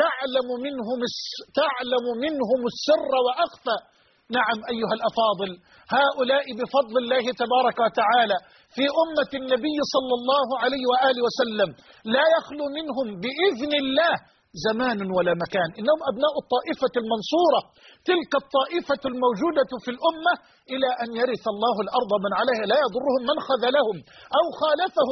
تعلم منهم السر وأخفى. نعم أيها الأفاضل، هؤلاء بفضل الله تبارك وتعالى في أمة النبي صلى الله عليه وآله وسلم لا يخلو منهم بإذن الله زمان ولا مكان، إنهم أبناء الطائفة المنصورة، تلك الطائفة الموجودة في الأمة إلى أن يرث الله الأرض من عليها لا يضرهم من خذلهم أو خالفهم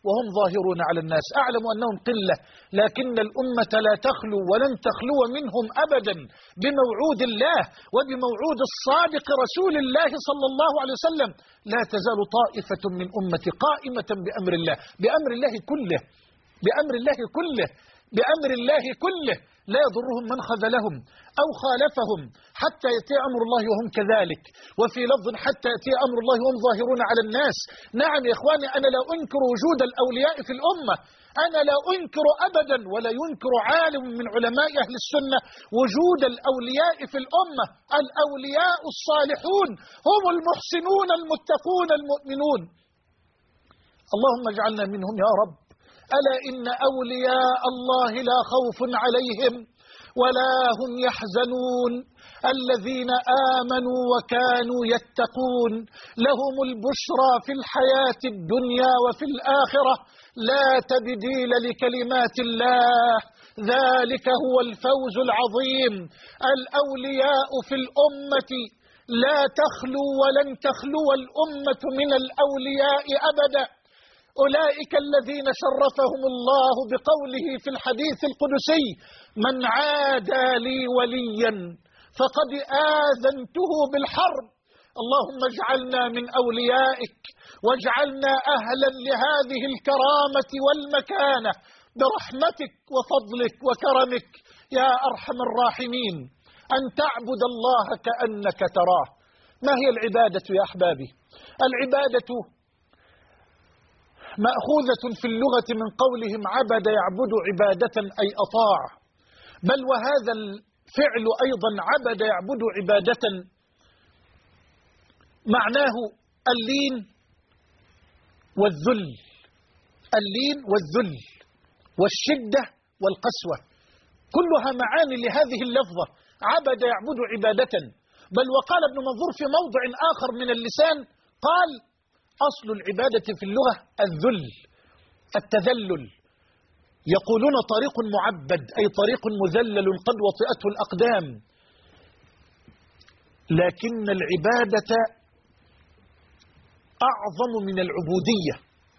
وهم ظاهرون على الناس. أعلم أنهم قلة، لكن الأمة لا تخلو ولن تخلو منهم أبدا بموعود الله وبموعود الصادق رسول الله صلى الله عليه وسلم. لا تزال طائفة من أمتي قائمة بأمر الله، بأمر الله كله، بأمر الله كله، بأمر الله كله، لا يضرهم من خذلهم أو خالفهم حتى يأتي أمر الله وهم كذلك. وفي لفظ حتى يأتي أمر الله وهم ظاهرون على الناس. نعم يا إخواني، أنا لا أنكر وجود الأولياء في الأمة، أنا لا أنكر أبدا ولا ينكر عالم من علماء أهل السنة وجود الأولياء في الأمة. الأولياء الصالحون هم المحسنون المتقون المؤمنون. اللهم اجعلنا منهم يا رب. ألا إن أولياء الله لا خوف عليهم ولا هم يحزنون، الذين آمنوا وكانوا يتقون لهم البشرى في الحياة الدنيا وفي الآخرة، لا تبديل لكلمات الله، ذلك هو الفوز العظيم. الأولياء في الأمة لا تخلو ولن تخلو الأمة من الأولياء أبدا. أولئك الذين شرفهم الله بقوله في الحديث القدسي: من عادى لي وليا فقد آذنته بالحرب. اللهم اجعلنا من أوليائك واجعلنا أهلا لهذه الكرامة والمكانة برحمتك وفضلك وكرمك يا أرحم الراحمين. أن تعبد الله كأنك تراه. ما هي العبادة يا أحبابي؟ العبادة مأخوذة في اللغة من قولهم عبد يعبد عبادة أي أطاع، بل وهذا الفعل أيضا عبد يعبد عبادة معناه اللين والذل، اللين والذل والشدة والقسوة، كلها معاني لهذه اللفظة عبد يعبد عبادة. بل وقال ابن منظور في موضع آخر من اللسان، قال: أصل العبادة في اللغة الذل، التذلل. يقولون طريق معبد أي طريق مذلل قد وطئته الأقدام، لكن العبادة أعظم من العبودية.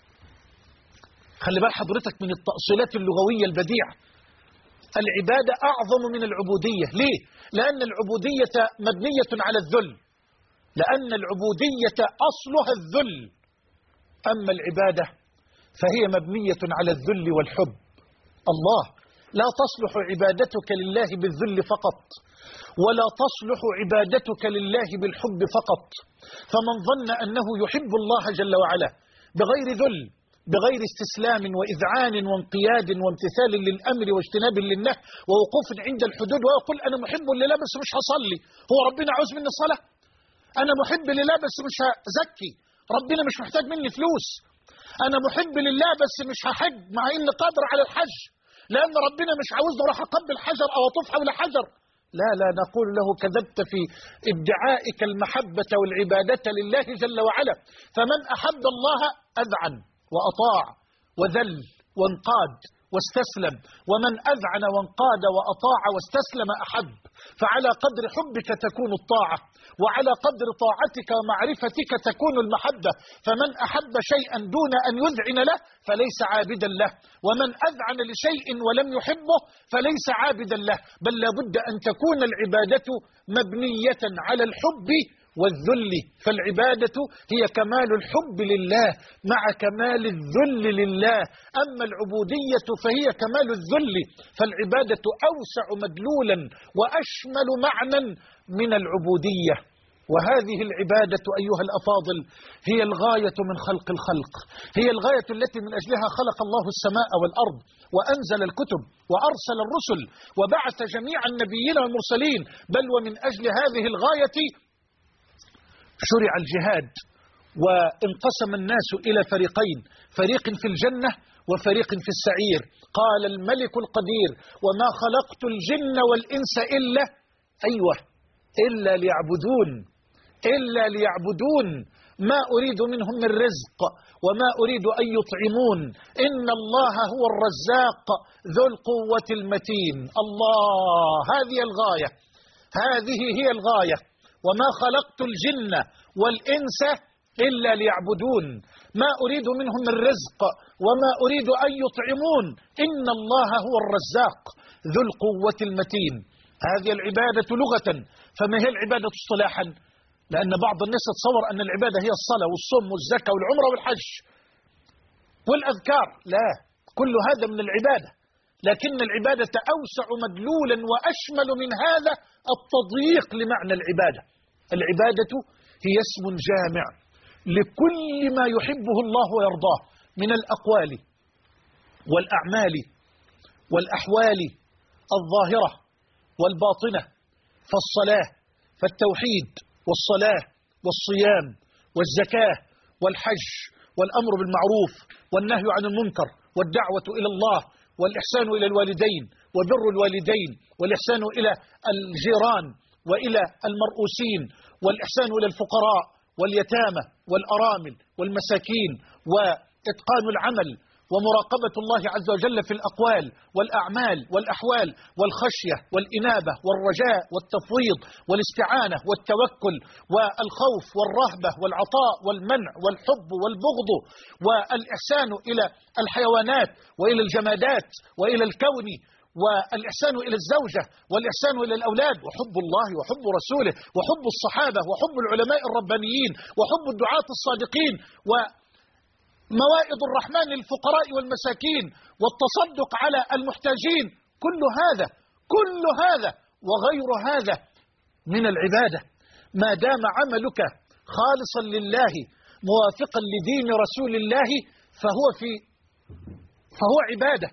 خلي بال حضرتك من التأصيلات اللغوية البديعة. العبادة أعظم من العبودية. ليه؟ لأن العبودية مبنية على الذل، لأن العبودية أصلها الذل، أما العبادة فهي مبنية على الذل والحب. الله لا تصلح عبادتك لله بالذل فقط، ولا تصلح عبادتك لله بالحب فقط. فمن ظن أنه يحب الله جل وعلا بغير ذل، بغير استسلام وإذعان وانقياد وامتثال للأمر واجتناب للنهي ووقوف عند الحدود ويقول أنا محب لله بس مش هصلي، هو ربنا عاوز مني الصلاة؟ أنا محب لله بس مش هزكي، ربنا مش محتاج مني فلوس. أنا محب لله بس مش هحج مع إني قادر على الحج، لأن ربنا مش عاوزني أروح أقبل حجر أو أطوف حول حجر. لا لا، نقول له كذبت في ادعائك المحبة والعبادة لله جل وعلا. فمن أحب الله أذعن وأطاع وذل وانقاد واستسلم، ومن أذعن وانقاد وأطاع واستسلم أحب. فعلى قدر حبك تكون الطاعة، وعلى قدر طاعتك ومعرفتك تكون المحبة. فمن أحب شيئا دون أن يذعن له فليس عابدا له، ومن أذعن لشيء ولم يحبه فليس عابدا له. بل لابد أن تكون العبادة مبنية على الحب والذل. فالعبادة هي كمال الحب لله مع كمال الذل لله، أما العبودية فهي كمال الذل. فالعبادة أوسع مدلولا وأشمل معنى من العبودية. وهذه العبادة أيها الأفاضل هي الغاية من خلق الخلق، هي الغاية التي من أجلها خلق الله السماء والأرض وأنزل الكتب وأرسل الرسل وبعث جميع النبيين والمرسلين. بل ومن أجل هذه الغاية شرع الجهاد، وانقسم الناس إلى فريقين، فريق في الجنة وفريق في السعير. قال الملك القدير: وما خلقت الجن والإنس إلا ليعبدون، إلا ليعبدون، ما أريد منهم من رزق وما أريد أن يطعمون، إن الله هو الرزاق ذو القوة المتين. الله، هذه الغاية، هذه هي الغاية. وما خلقت الجن والإنس إلا ليعبدون، ما أريد منهم من رزق وما أريد أن يطعمون، إن الله هو الرزاق ذو القوة المتين. هذه العبادة لغة، فما هي العبادة اصطلاحا؟ لأن بعض الناس يتصور أن العبادة هي الصلاة والصوم والزكاة والعمرة والحج والأذكار. لا، كل هذا من العبادة، لكن العبادة أوسع مدلولا وأشمل من هذا التضييق لمعنى العبادة. العبادة هي اسم جامع لكل ما يحبه الله ويرضاه من الأقوال والأعمال والأحوال الظاهرة والباطنة. فالصلاة، فالتوحيد والصلاة والصيام والزكاة والحج والأمر بالمعروف والنهي عن المنكر والدعوة إلى الله والإحسان إلى الوالدين وبر الوالدين والإحسان إلى الجيران وإلى المرؤوسين والإحسان إلى الفقراء واليتامى والأرامل والمساكين وإتقان العمل ومراقبة الله عز وجل في الأقوال والأعمال والأحوال والخشية والإنابة والرجاء والتفويض والاستعانة والتوكل والخوف والرهبة والعطاء والمنع والحب والبغض والإحسان إلى الحيوانات وإلى الجمادات وإلى الكون والإحسان إلى الزوجة والإحسان إلى الأولاد وحب الله وحب رسوله وحب الصحابة وحب العلماء الربانيين وحب الدعاة الصادقين وموائد الرحمن للفقراء والمساكين والتصدق على المحتاجين. كل هذا وغير هذا من العبادة ما دام عملك خالصا لله موافقا لدين رسول الله فهو عبادة،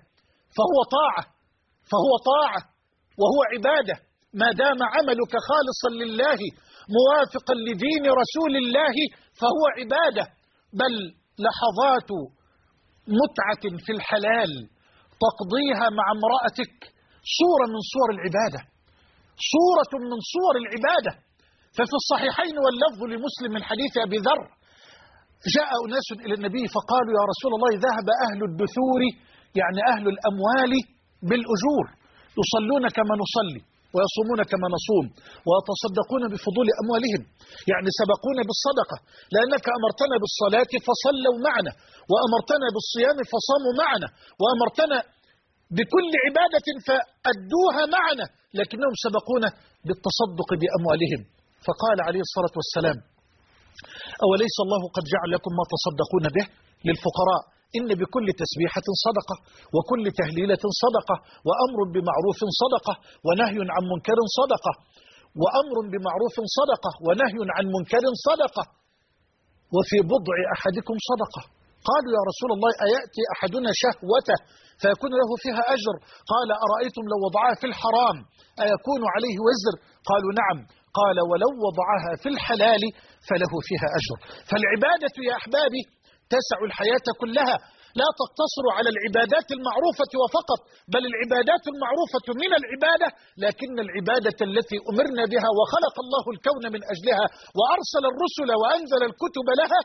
فهو طاعة وهو عبادة. ما دام عملك خالصا لله موافقا لدين رسول الله فهو عبادة. بل لحظات متعة في الحلال تقضيها مع امرأتك صورة من صور العبادة، صورة من صور العبادة. ففي الصحيحين واللفظ لمسلم من حديث أبي ذر جاء أناس إلى النبي فقالوا يا رسول الله ذهب أهل الدثور، يعني أهل الأموال، بالأجور، يصلون كما نصلي ويصومون كما نصوم ويتصدقون بفضول أموالهم، يعني سبقونا بالصدقة، لأنك أمرتنا بالصلاة فصلوا معنا وأمرتنا بالصيام فصاموا معنا وأمرتنا بكل عبادة فأدوها معنا، لكنهم سبقونا بالتصدق بأموالهم. فقال عليه الصلاة والسلام أوليس الله قد جعل لكم ما تصدقون به للفقراء؟ إن بكل تسبيحة صدقة وكل تهليلة صدقة وأمر بمعروف صدقة ونهي عن منكر صدقة وأمر بمعروف صدقة ونهي عن منكر صدقة وفي بضع أحدكم صدقة. قالوا يا رسول الله أيأتي أحدنا شهوته فيكون له فيها أجر؟ قال أرأيتم لو وضعها في الحرام أيكون عليه وزر؟ قالوا نعم. قال ولو وضعها في الحلال فله فيها أجر. فالعبادة يا أحبابي تسع الحياة كلها، لا تقتصر على العبادات المعروفة وفقط، بل العبادات المعروفة من العبادة، لكن العبادة التي أمرنا بها وخلق الله الكون من أجلها وأرسل الرسل وأنزل الكتب لها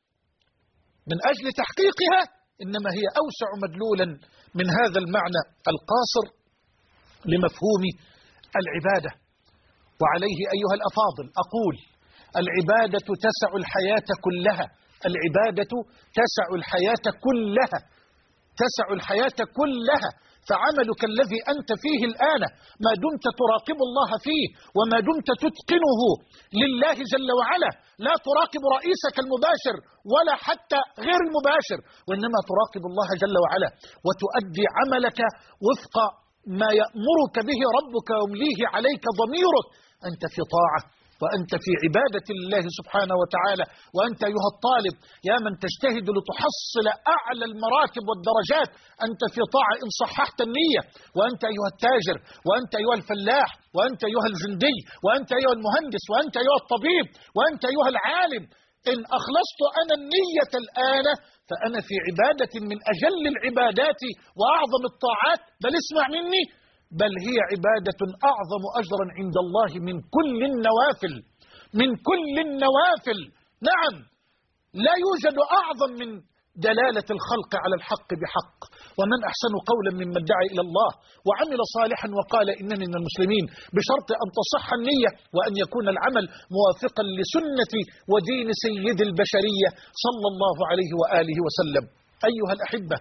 من أجل تحقيقها، إنما هي أوسع مدلولا من هذا المعنى القاصر لمفهوم العبادة. وعليه أيها الأفاضل أقول العبادة تسع الحياة كلها، العبادة تسع الحياة كلها، تسع الحياة كلها. فعملك الذي أنت فيه الآن ما دمت تراقب الله فيه وما دمت تتقنه لله جل وعلا، لا تراقب رئيسك المباشر ولا حتى غير المباشر، وإنما تراقب الله جل وعلا وتؤدي عملك وفق ما يأمرك به ربك ويمليه عليك ضميرك. أنت في طاعة وأنت في عبادة الله سبحانه وتعالى. وأنت أيها الطالب يا من تجتهد لتحصل أعلى المراتب والدرجات، أنت في طاعة إن صححت النية. وأنت أيها التاجر وأنت أيها الفلاح وأنت أيها الجندي وأنت أيها المهندس وأنت أيها الطبيب وأنت أيها العالم، إن أخلصت أنا النية الآن فأنا في عبادة من أجل العبادات وأعظم الطاعات، بل اسمع مني، بل هي عبادة أعظم أجرا عند الله من كل النوافل، من كل النوافل. نعم، لا يوجد أعظم من دلالة الخلق على الحق بحق. ومن أحسن قولا ممن دعا إلى الله وعمل صالحا وقال إنني من المسلمين، بشرط أن تصح النية وأن يكون العمل موافقا لسنة ودين سيد البشرية صلى الله عليه وآله وسلم. أيها الأحبة،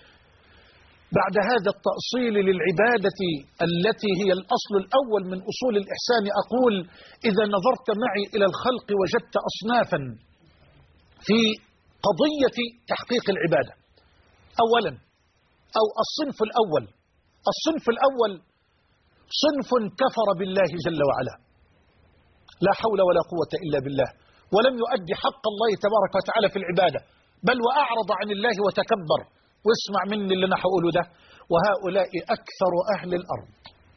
بعد هذا التأصيل للعبادة التي هي الأصل الأول من أصول الإحسان، أقول إذا نظرت معي إلى الخلق وجدت أصنافا في قضية تحقيق العبادة. أولا، أو الصنف الأول صنف كفر بالله جل وعلا، لا حول ولا قوة إلا بالله، ولم يؤدي حق الله تبارك وتعالى في العبادة، بل وأعرض عن الله وتكبر. واسمع مني اللي أنا هقوله ده، وهؤلاء أكثر أهل الأرض،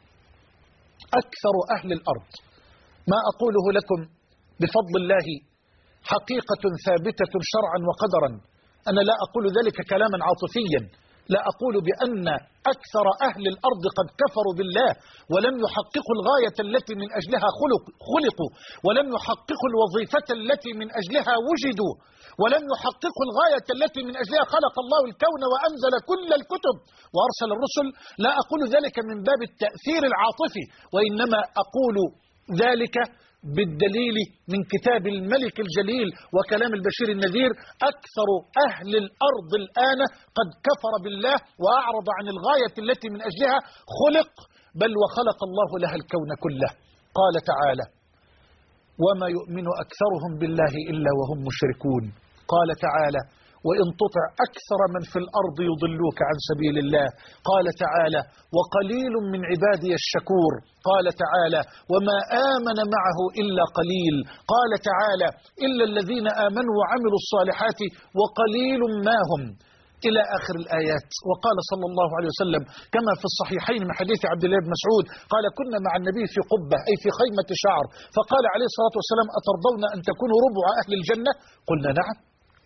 أكثر أهل الأرض. ما أقوله لكم بفضل الله حقيقة ثابتة شرعا وقدرا. أنا لا أقول ذلك كلاما عاطفيا، لا أقول بأن أكثر أهل الأرض قد كفروا بالله ولم يحققوا الغاية التي من أجلها خلقوا، ولم يحققوا الوظيفة التي من أجلها وجدوا، ولم يحققوا الغاية التي من أجلها خلق الله الكون وأنزل كل الكتب وأرسل الرسل. لا أقول ذلك من باب التأثير العاطفي، وإنما أقول ذلك بالدليل من كتاب الملك الجليل وكلام البشير النذير. أكثر أهل الأرض الآن قد كفر بالله وأعرض عن الغاية التي من أجلها خلق، بل وخلق الله لها الكون كله. قال تعالى: وما يؤمن أكثرهم بالله إلا وهم مشركون. قال تعالى: وإن تطع أكثر من في الأرض يضلوك عن سبيل الله. قال تعالى: وقليل من عبادي الشكور. قال تعالى: وما آمن معه إلا قليل. قال تعالى: إلا الذين آمنوا وعملوا الصالحات وقليل ما هم، إلى آخر الآيات. وقال صلى الله عليه وسلم كما في الصحيحين من حديث عبد الله بن مسعود قال: كنا مع النبي في قبة، أي في خيمة شعر، فقال عليه الصلاة والسلام: أترضون أن تكونوا ربع أهل الجنة؟ قلنا نعم.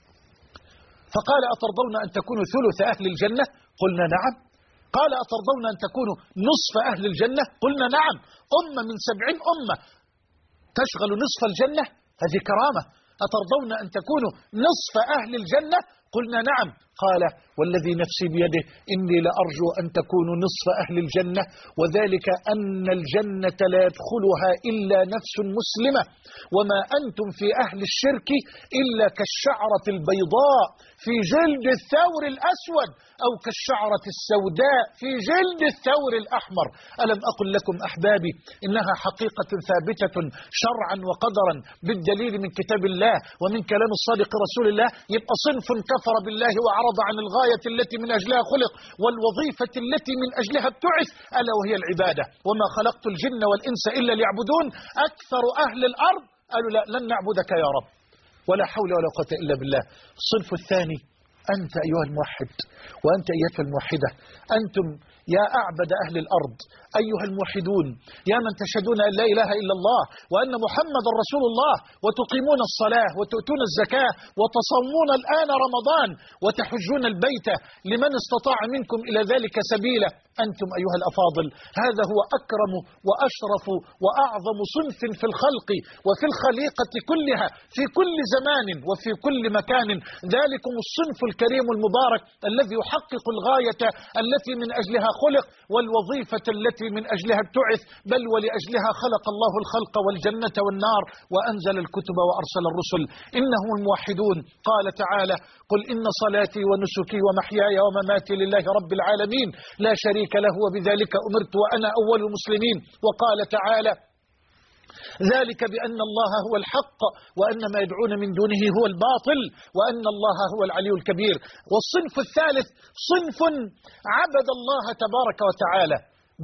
فقال: أترضون أن تكونوا ثلث أهل الجنة؟ قلنا نعم. قال: أترضون أن تكونوا نصف أهل الجنة؟ قلنا نعم. أمة من 70 أمة تشغل نصف الجنة، هذه كرامة. أترضون أن تكونوا نصف أهل الجنة؟ قلنا نعم. قال: والذي نفسي بيده إني لأرجو أن تكونوا نصف أهل الجنة، وذلك أن الجنة لا يدخلها إلا نفس مسلمة، وما أنتم في أهل الشرك إلا كالشعرة البيضاء في جلد الثور الأسود، أو كالشعرة السوداء في جلد الثور الأحمر. ألم أقل لكم أحبابي إنها حقيقة ثابتة شرعا وقدرا بالدليل من كتاب الله ومن كلام الصادق رسول الله. يبقى صنف كفر بالله وأعرض عن الغاية التي من أجلها خلق والوظيفة التي من أجلها ابتعث، ألا وهي العبادة. وما خلقت الجن والإنس إلا ليعبدون. أكثر أهل الأرض قالوا: لا، لن نعبدك يا رب، ولا حول ولا قوة إلا بالله. الصنف الثاني: أنت أيها الموحد وأنت أيتها الموحدة، أنتم يا أعبد أهل الأرض، أيها الموحدون، يا من تشهدون أن لا إله إلا الله وأن محمد رسول الله، وتقيمون الصلاة وتؤتون الزكاة وتصومون الآن رمضان وتحجون البيت لمن استطاع منكم إلى ذلك سبيلا. أنتم أيها الأفاضل هذا هو أكرم وأشرف وأعظم صنف في الخلق وفي الخليقة كلها في كل زمان وفي كل مكان. ذلكم الصنف الكريم المبارك الذي يحقق الغاية التي من أجلها خلق والوظيفة التي من أجلها ابتعث، بل ولأجلها خلق الله الخلق والجنة والنار وأنزل الكتب وأرسل الرسل. إنهم الموحدون. قال تعالى: قل إن صلاتي ونسكي ومحياي ومماتي لله رب العالمين لا شريك له وبذلك أمرت وأنا أول المسلمين. وقال تعالى: ذلك بأن الله هو الحق وأن ما يدعون من دونه هو الباطل وأن الله هو العلي الكبير. والصنف الثالث صنف عبد الله تبارك وتعالى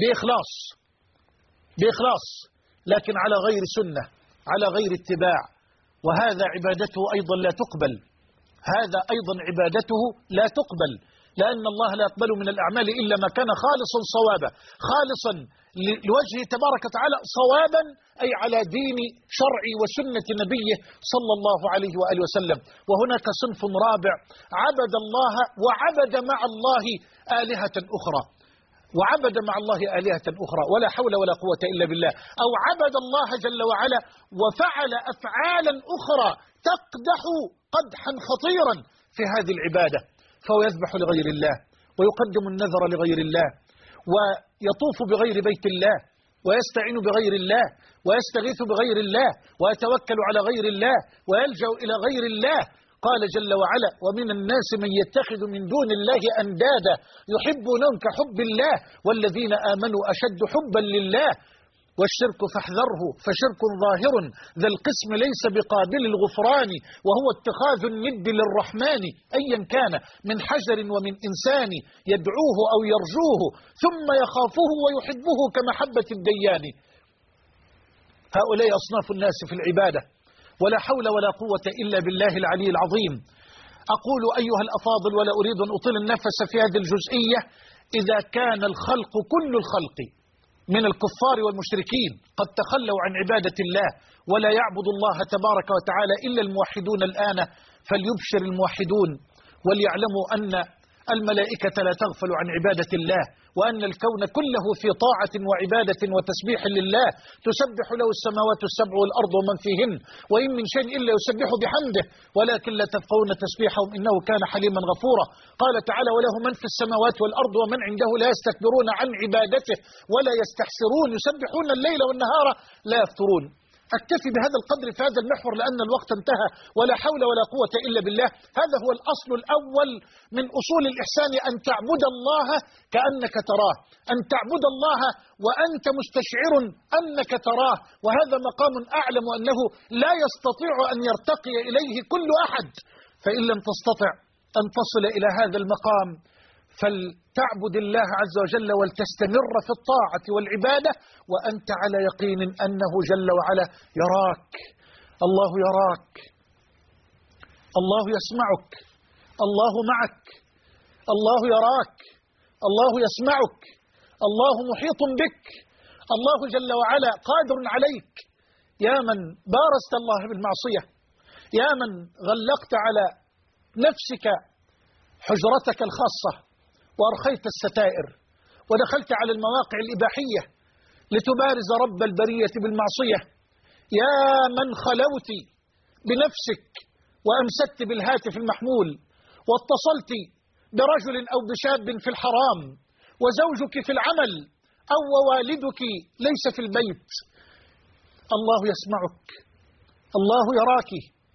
بإخلاص لكن على غير سنة، على غير اتباع، وهذا عبادته أيضا لا تقبل. هذا أيضا عبادته لا تقبل، لأن الله لا يقبل من الأعمال إلا ما كان خالصا صوابا، خالصا لوجهه تبارك وتعالى صوابا، أي على دين شرعي وسنة نبيه صلى الله عليه وآله وسلم. وهناك صنف رابع عبد الله وعبد مع الله آلهة أخرى، وعبد مع الله آلهة أخرى ولا حول ولا قوة إلا بالله، أو عبد الله جل وعلا وفعل أفعالا أخرى تقدح قدحا خطيرا في هذه العبادة، فهو يذبح لغير الله ويقدم النذر لغير الله ويطوف بغير بيت الله ويستعين بغير الله ويستغيث بغير الله ويتوكل على غير الله ويلجأ إلى غير الله. قال جل وعلا: ومن الناس من يتخذ من دون الله أندادا يحبونهم كحب الله والذين آمنوا أشد حبا لله والشرك فاحذره فشرك ظاهر ذا القسم ليس بقابل الغفران وهو اتخاذ الند للرحمن أيا كان من حجر ومن إنسان يدعوه أو يرجوه ثم يخافه ويحبه كمحبة الديان. هؤلاء أصناف الناس في العبادة، ولا حول ولا قوة إلا بالله العلي العظيم. أقول أيها الأفاضل، ولا أريد أن أطيل النفس في هذه الجزئية، إذا كان الخلق كل الخلق من الكفار والمشركين قد تخلوا عن عبادة الله ولا يعبد الله تبارك وتعالى إلا الموحدون الآن، فليبشر الموحدون وليعلموا أن الملائكة لا تغفل عن عبادة الله، وأن الكون كله في طاعة وعبادة وتسبيح لله، تسبح له السماوات السبع والأرض ومن فيهن وإن من شيء إلا يسبح بحمده ولكن لا تفقهون تسبيحهم إنه كان حليما غفورا. قال تعالى: وله من في السماوات والأرض ومن عنده لا يستكبرون عن عبادته ولا يستحسرون يسبحون الليل والنهار لا يفترون. أكتفي بهذا القدر في هذا المحور لأن الوقت انتهى، ولا حول ولا قوة إلا بالله. هذا هو الأصل الأول من أصول الإحسان، أن تعبد الله كأنك تراه، أن تعبد الله وأنت مستشعر أنك تراه، وهذا مقام أعلم أنه لا يستطيع أن يرتقي إليه كل أحد، فإن لم تستطع أن تصل إلى هذا المقام فلتعبد الله عز وجل ولتستمر في الطاعة والعبادة وأنت على يقين أنه جل وعلا يراك. الله يراك، الله يسمعك، الله معك، الله يراك، الله يسمعك، الله محيط بك، الله جل وعلا قادر عليك. يا من بارزت الله بالمعصية، يا من غلقت على نفسك حجرتك الخاصة وأرخيت الستائر ودخلت على المواقع الإباحية لتبارز رب البرية بالمعصية، يا من خلوت بنفسك وأمسكت بالهاتف المحمول واتصلت برجل أو بشاب في الحرام وزوجك في العمل أو والدك ليس في البيت، الله يسمعك، الله يراك.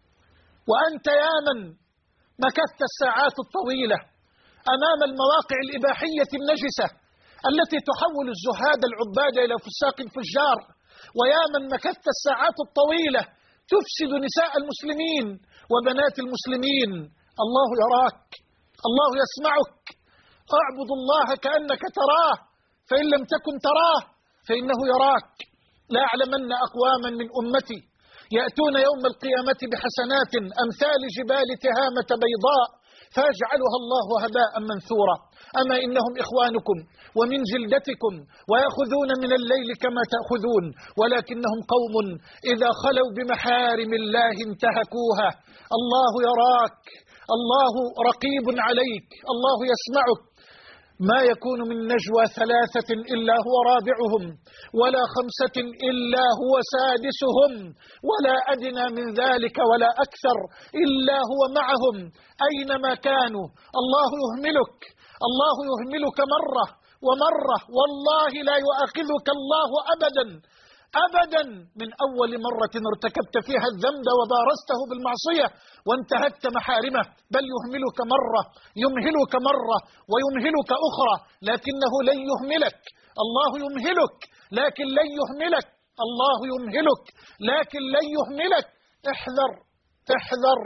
وأنت يا من مكثت الساعات الطويلة أمام المواقع الإباحية النجسة التي تحول الزهاد العباد إلى فساق الفجار، ويا من مكثت الساعات الطويلة تفسد نساء المسلمين وبنات المسلمين، الله يراك، الله يسمعك. اعبد الله كأنك تراه، فإن لم تكن تراه فإنه يراك. لا أعلمن أقواما من أمتي يأتون يوم القيامة بحسنات أمثال جبال تهامة بيضاء فيجعلها الله هباء منثورا. أما إنهم إخوانكم ومن جلدتكم ويأخذون من الليل كما تأخذون، ولكنهم قوم إذا خلوا بمحارم الله انتهكوها. الله يراك، الله رقيب عليك، الله يسمعك. ما يكون من نجوى ثلاثة إلا هو رابعهم ولا خمسة إلا هو سادسهم ولا أدنى من ذلك ولا أكثر إلا هو معهم أينما كانوا. الله يهملك، الله يهملك مرة ومرة، والله لا يؤاخذك الله أبدا أبدا من أول مرة ارتكبت فيها الذنب وبارزته بالمعصية وانتهكت محارمه، بل يهملك مرة، يمهلك مرة ويمهلك أخرى، لكنه لن يهملك. الله يمهلك لكن لن يهملك، الله يمهلك لكن لن يهملك. احذر احذر.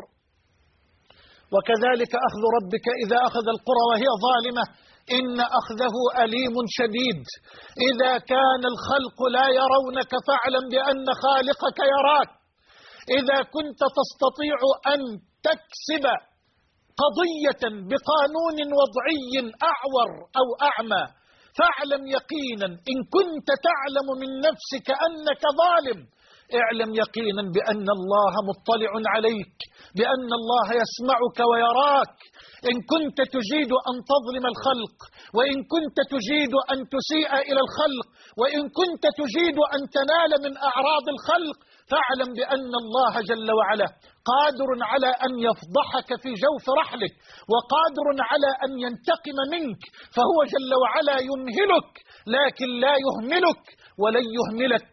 وكذلك أخذ ربك إذا أخذ القرى وهي ظالمة إن أخذه أليم شديد. إذا كان الخلق لا يرونك فاعلم بأن خالقك يراك. إذا كنت تستطيع أن تكسب قضية بقانون وضعي أعور أو أعمى فاعلم يقينا إن كنت تعلم من نفسك أنك ظالم اعلم يقينا بأن الله مطلع عليك، بأن الله يسمعك ويراك. إن كنت تجيد أن تظلم الخلق، وإن كنت تجيد أن تسيء إلى الخلق، وإن كنت تجيد أن تنال من أعراض الخلق، فاعلم بأن الله جل وعلا قادر على أن يفضحك في جوف رحلك، وقادر على أن ينتقم منك، فهو جل وعلا يمهلك لكن لا يهملك ولن يهملك.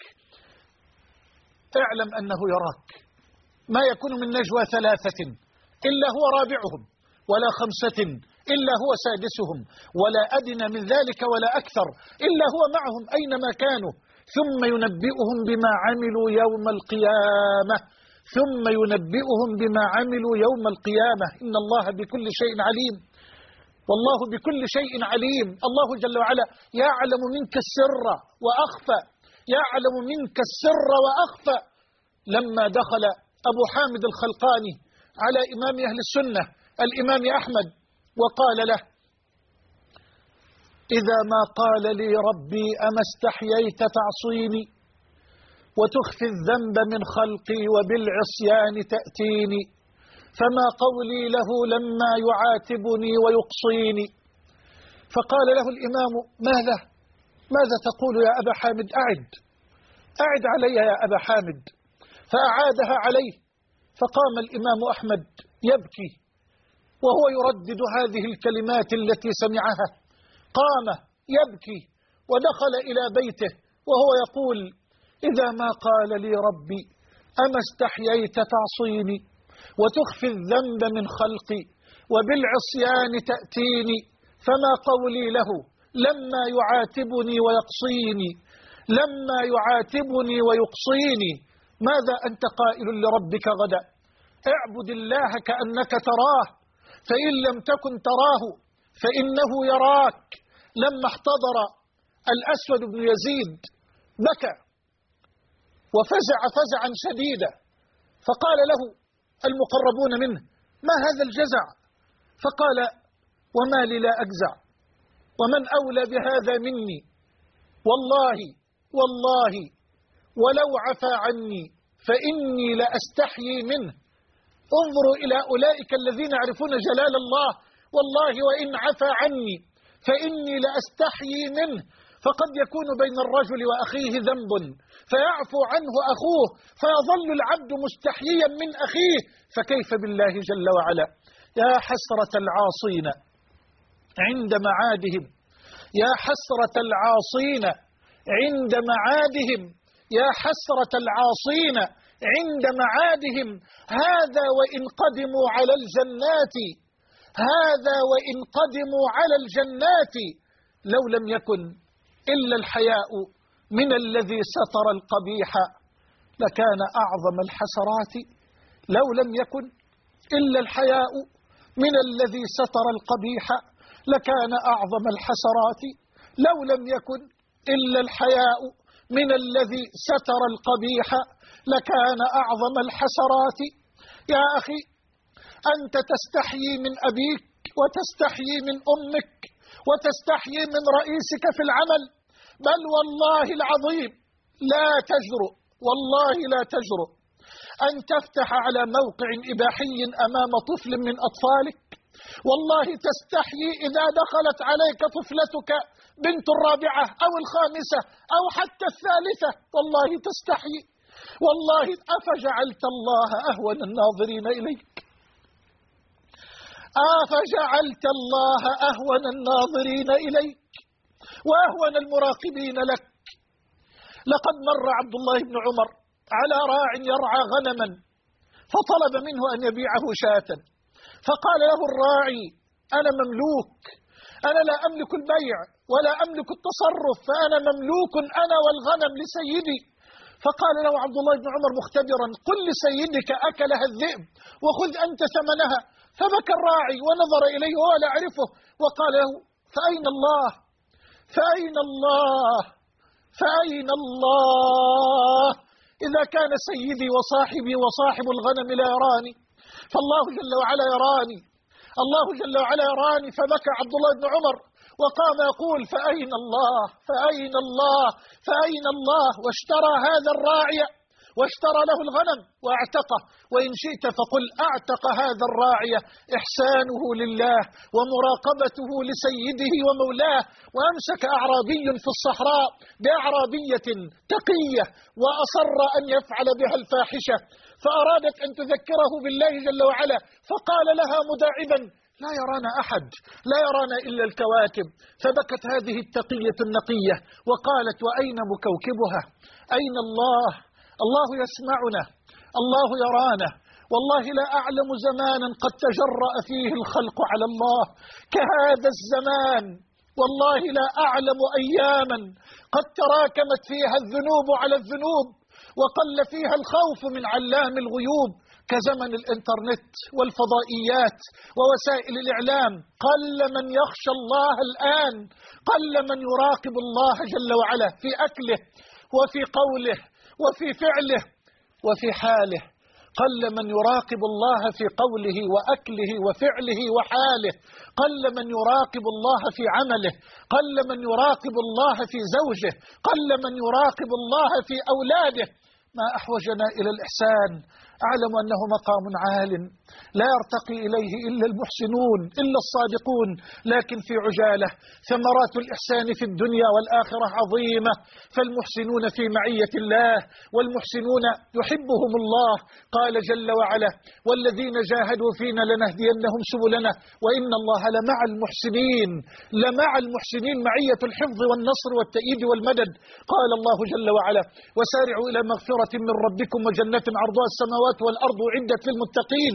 اعلم أنه يراك. ما يكون من نجوى 3 إلا هو رابعهم، ولا 5 إلا هو سادسهم، ولا أدنى من ذلك ولا أكثر إلا هو معهم أينما كانوا، ثم ينبئهم بما عملوا يوم القيامة. ثم ينبئهم بما عملوا يوم القيامة. إن الله بكل شيء عليم، والله بكل شيء عليم. الله جل وعلا يعلم منك السر وأخفى، يعلم منك السر وأخفى. لما دخل أبو حامد الخلقاني على إمام أهل السنة الإمام أحمد وقال له: إذا ما قال لي ربي أما استحييت تعصيني وتخفي الذنب من خلقي وبالعصيان تأتيني، فما قولي له لما يعاتبني ويقصيني. فقال له الإمام: ماذا تقول يا أبا حامد؟ أعد علي يا أبا حامد. فأعادها عليه، فقام الإمام أحمد يبكي وهو يردد هذه الكلمات التي سمعها. قام يبكي ودخل إلى بيته وهو يقول: إذا ما قال لي ربي أما استحييت تعصيني وتخفي الذنب من خلقي وبالعصيان تأتيني، فما قولي له لما يعاتبني ويقصيني، لما يعاتبني ويقصيني. ماذا أنت قائل لربك غدا؟ اعبد الله كأنك تراه، فإن لم تكن تراه فإنه يراك. لما احتضر الأسود بن يزيد بكى وفزع فزعا شديدا، فقال له المقربون منه: ما هذا الجزع؟ فقال: وما لي لا أجزع، ومن أولى بهذا مني؟ والله ولو عفى عني فإني لأستحيي منه. انظروا إلى أولئك الذين يعرفون جلال الله: والله وإن عفى عني فإني لأستحيي منه. فقد يكون بين الرجل وأخيه ذنب فيعفو عنه أخوه فيظل العبد مستحييا من أخيه، فكيف بالله جل وعلا؟ يا حسرة العاصين عند معادهم، يا حسرة العاصين عند معادهم، يا حسرة العاصين عند معادهم. هذا وإن قدموا على الجنات، هذا وإن قدموا على الجنات، لو لم يكن إلا الحياء من الذي ستر القبيح لكان أعظم الحسرات. لو لم يكن إلا الحياء من الذي ستر القبيح لكان أعظم الحسرات. لو لم يكن إلا الحياء من الذي ستر القبيح لكان أعظم الحسرات. يا أخي، أنت تستحيي من أبيك وتستحيي من أمك وتستحيي من رئيسك في العمل، بل والله العظيم لا تجرؤ، والله لا جرؤ أن تفتح على موقع إباحي أمام طفل من أطفالك. والله تستحيي إذا دخلت عليك طفلتك بنت الرابعة أو الخامسة أو حتى الثالثة، والله تستحيي. والله أفجعلت الله أهون الناظرين إليك، أفجعلت الله أهون الناظرين إليك وأهون المراقبين لك. لقد مر عبد الله بن عمر على راع يرعى غنما فطلب منه أن يبيعه شاة، فقال له الراعي: أنا مملوك، أنا لا أملك البيع ولا أملك التصرف، فأنا مملوك أنا والغنم لسيدي. فقال له عبد الله بن عمر مختبرا: قل لسيدك أكلها الذئب وخذ أنت ثمنها. فبكى الراعي ونظر إليه وهو لا يعرفه وقال له: فأين الله؟ فأين الله؟ فأين الله؟ إذا كان سيدي وصاحبي وصاحب الغنم لا يراني فالله جل وعلا يراني، الله جل وعلا يراني. فبكى عبد الله بن عمر وقام يقول: فأين الله؟ فأين الله؟ فأين الله؟ واشترى هذا الراعي واشترى له الغنم واعتقه. وإن شئت فقل أعتق هذا الراعي إحسانه لله ومراقبته لسيده ومولاه. وأمسك أعرابي في الصحراء بأعرابية تقية وأصر أن يفعل بها الفاحشة، فأرادت أن تذكره بالله جل وعلا، فقال لها مداعبا: لا يرانا أحد، لا يرانا إلا الكواكب. فبكت هذه التقية النقية وقالت: وأين مكوكبها؟ أين الله؟ الله يسمعنا، الله يرانا. والله لا أعلم زمانا قد تجرأ فيه الخلق على الله كهذا الزمان. والله لا أعلم أياما قد تراكمت فيها الذنوب على الذنوب وقل فيها الخوف من علام الغيوب كزمن الإنترنت والفضائيات ووسائل الإعلام. قل من يخشى الله الآن، قل من يراقب الله جل وعلا في أكله وفي قوله وفي فعله وفي حاله. قل من يراقب الله في قوله وأكله وفعله وحاله. قل من يراقب الله في عمله. قل من يراقب الله في زوجه. قل من يراقب الله في أولاده. ما أحوجنا إلى الإحسان. أعلم أنه مقام عال لا يرتقي إليه إلا المحسنون إلا الصادقون، لكن في عجالة. ثمرات الإحسان في الدنيا والآخرة عظيمة، فالمحسنون في معية الله، والمحسنون يحبهم الله. قال جل وعلا: والذين جاهدوا فينا لنهدينهم سبلنا وإن الله لمع المحسنين. لمع المحسنين معية الحفظ والنصر والتأييد والمدد. قال الله جل وعلا: وسارعوا إلى مغفرة من ربكم وجنة عرضها السماوات والأرض أعدت للمتقين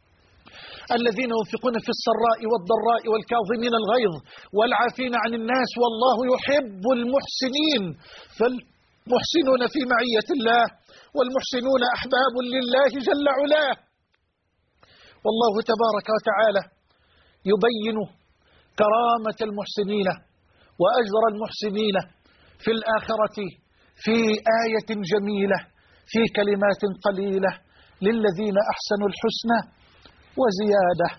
الذين ينفقون في السراء والضراء والكاظمين الغيظ والعافين عن الناس والله يحب المحسنين. فالمحسنون في معية الله، والمحسنون أحباب لله جل علاه. والله تبارك وتعالى يبين كرامة المحسنين وأجر المحسنين في الآخرة في آية جميلة في كلمات قليلة: للذين أحسنوا الحسنى وزيادة.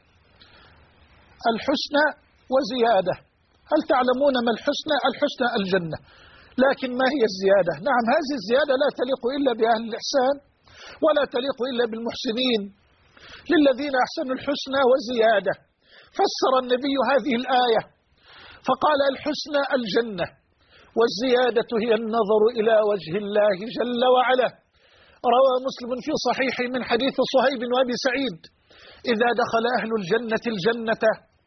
الحسنى وزيادة. هل تعلمون ما الحسنى؟ الحسنى الجنة. لكن ما هي الزيادة؟ نعم، هذه الزيادة لا تليق إلا بأهل الإحسان ولا تليق إلا بالمحسنين. للذين أحسنوا الحسنى وزيادة. فسر النبي هذه الآية فقال: الحسنى الجنة، والزيادة هي النظر إلى وجه الله جل وعلا. روى مسلم في صحيحه من حديث صهيب وأبي سعيد: إذا دخل أهل الجنة الجنة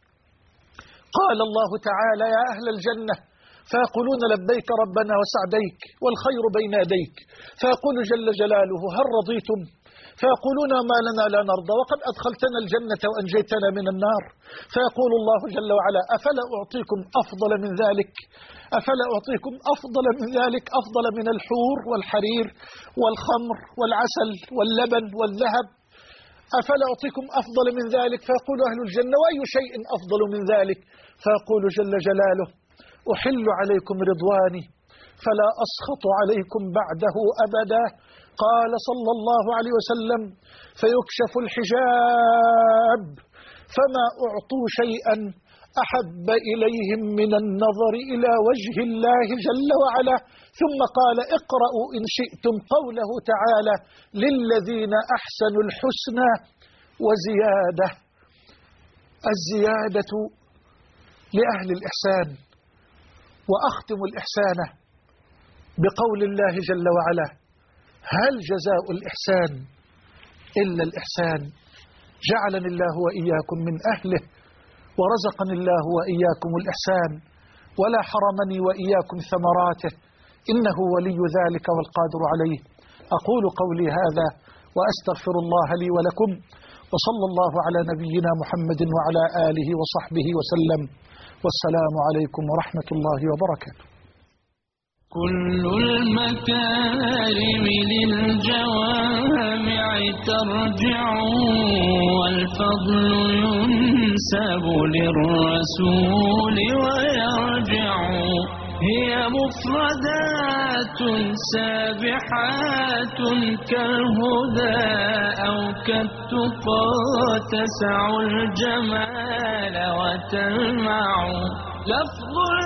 قال الله تعالى: يا أهل الجنة، فيقولون: لبيك ربنا وسعديك والخير بين يديك. فيقول جل جلاله: هل رضيتم؟ فيقولون: ما لنا لا نرضى وقد أدخلتنا الجنة وأنجيتنا من النار. فيقول الله جل وعلا: أفلا أعطيكم أفضل من ذلك؟ أفلا أعطيكم أفضل من ذلك؟ أفضل من الحور والحرير والخمر والعسل واللبن والذهب. أفلا أعطيكم أفضل من ذلك؟ فيقول أهل الجنة: وأي شيء أفضل من ذلك؟ فيقول جل جلاله: أحل عليكم رضواني فلا أسخط عليكم بعده أبدا. قال صلى الله عليه وسلم: فيكشف الحجاب فما أعطوا شيئا أحب إليهم من النظر إلى وجه الله جل وعلا. ثم قال: اقرأوا إن شئتم قوله تعالى: للذين أحسنوا الحسنى وزيادة. الزيادة لأهل الإحسان. وأختم الإحسان بقول الله جل وعلا: هل جزاء الإحسان إلا الإحسان؟ جعلني الله وإياكم من أهله، ورزقني الله وإياكم الإحسان، ولا حرمني وإياكم ثمراته، إنه ولي ذلك والقادر عليه. أقول قولي هذا وأستغفر الله لي ولكم، وصلى الله على نبينا محمد وعلى آله وصحبه وسلم، والسلام عليكم ورحمة الله وبركاته. كل المكارم للجوامع ترجع، والفضل ينسب للرسول ويرجع. هي مفردات سابحات كالهدى أو كالتقى، تسع الجمال وتلمع. لفظ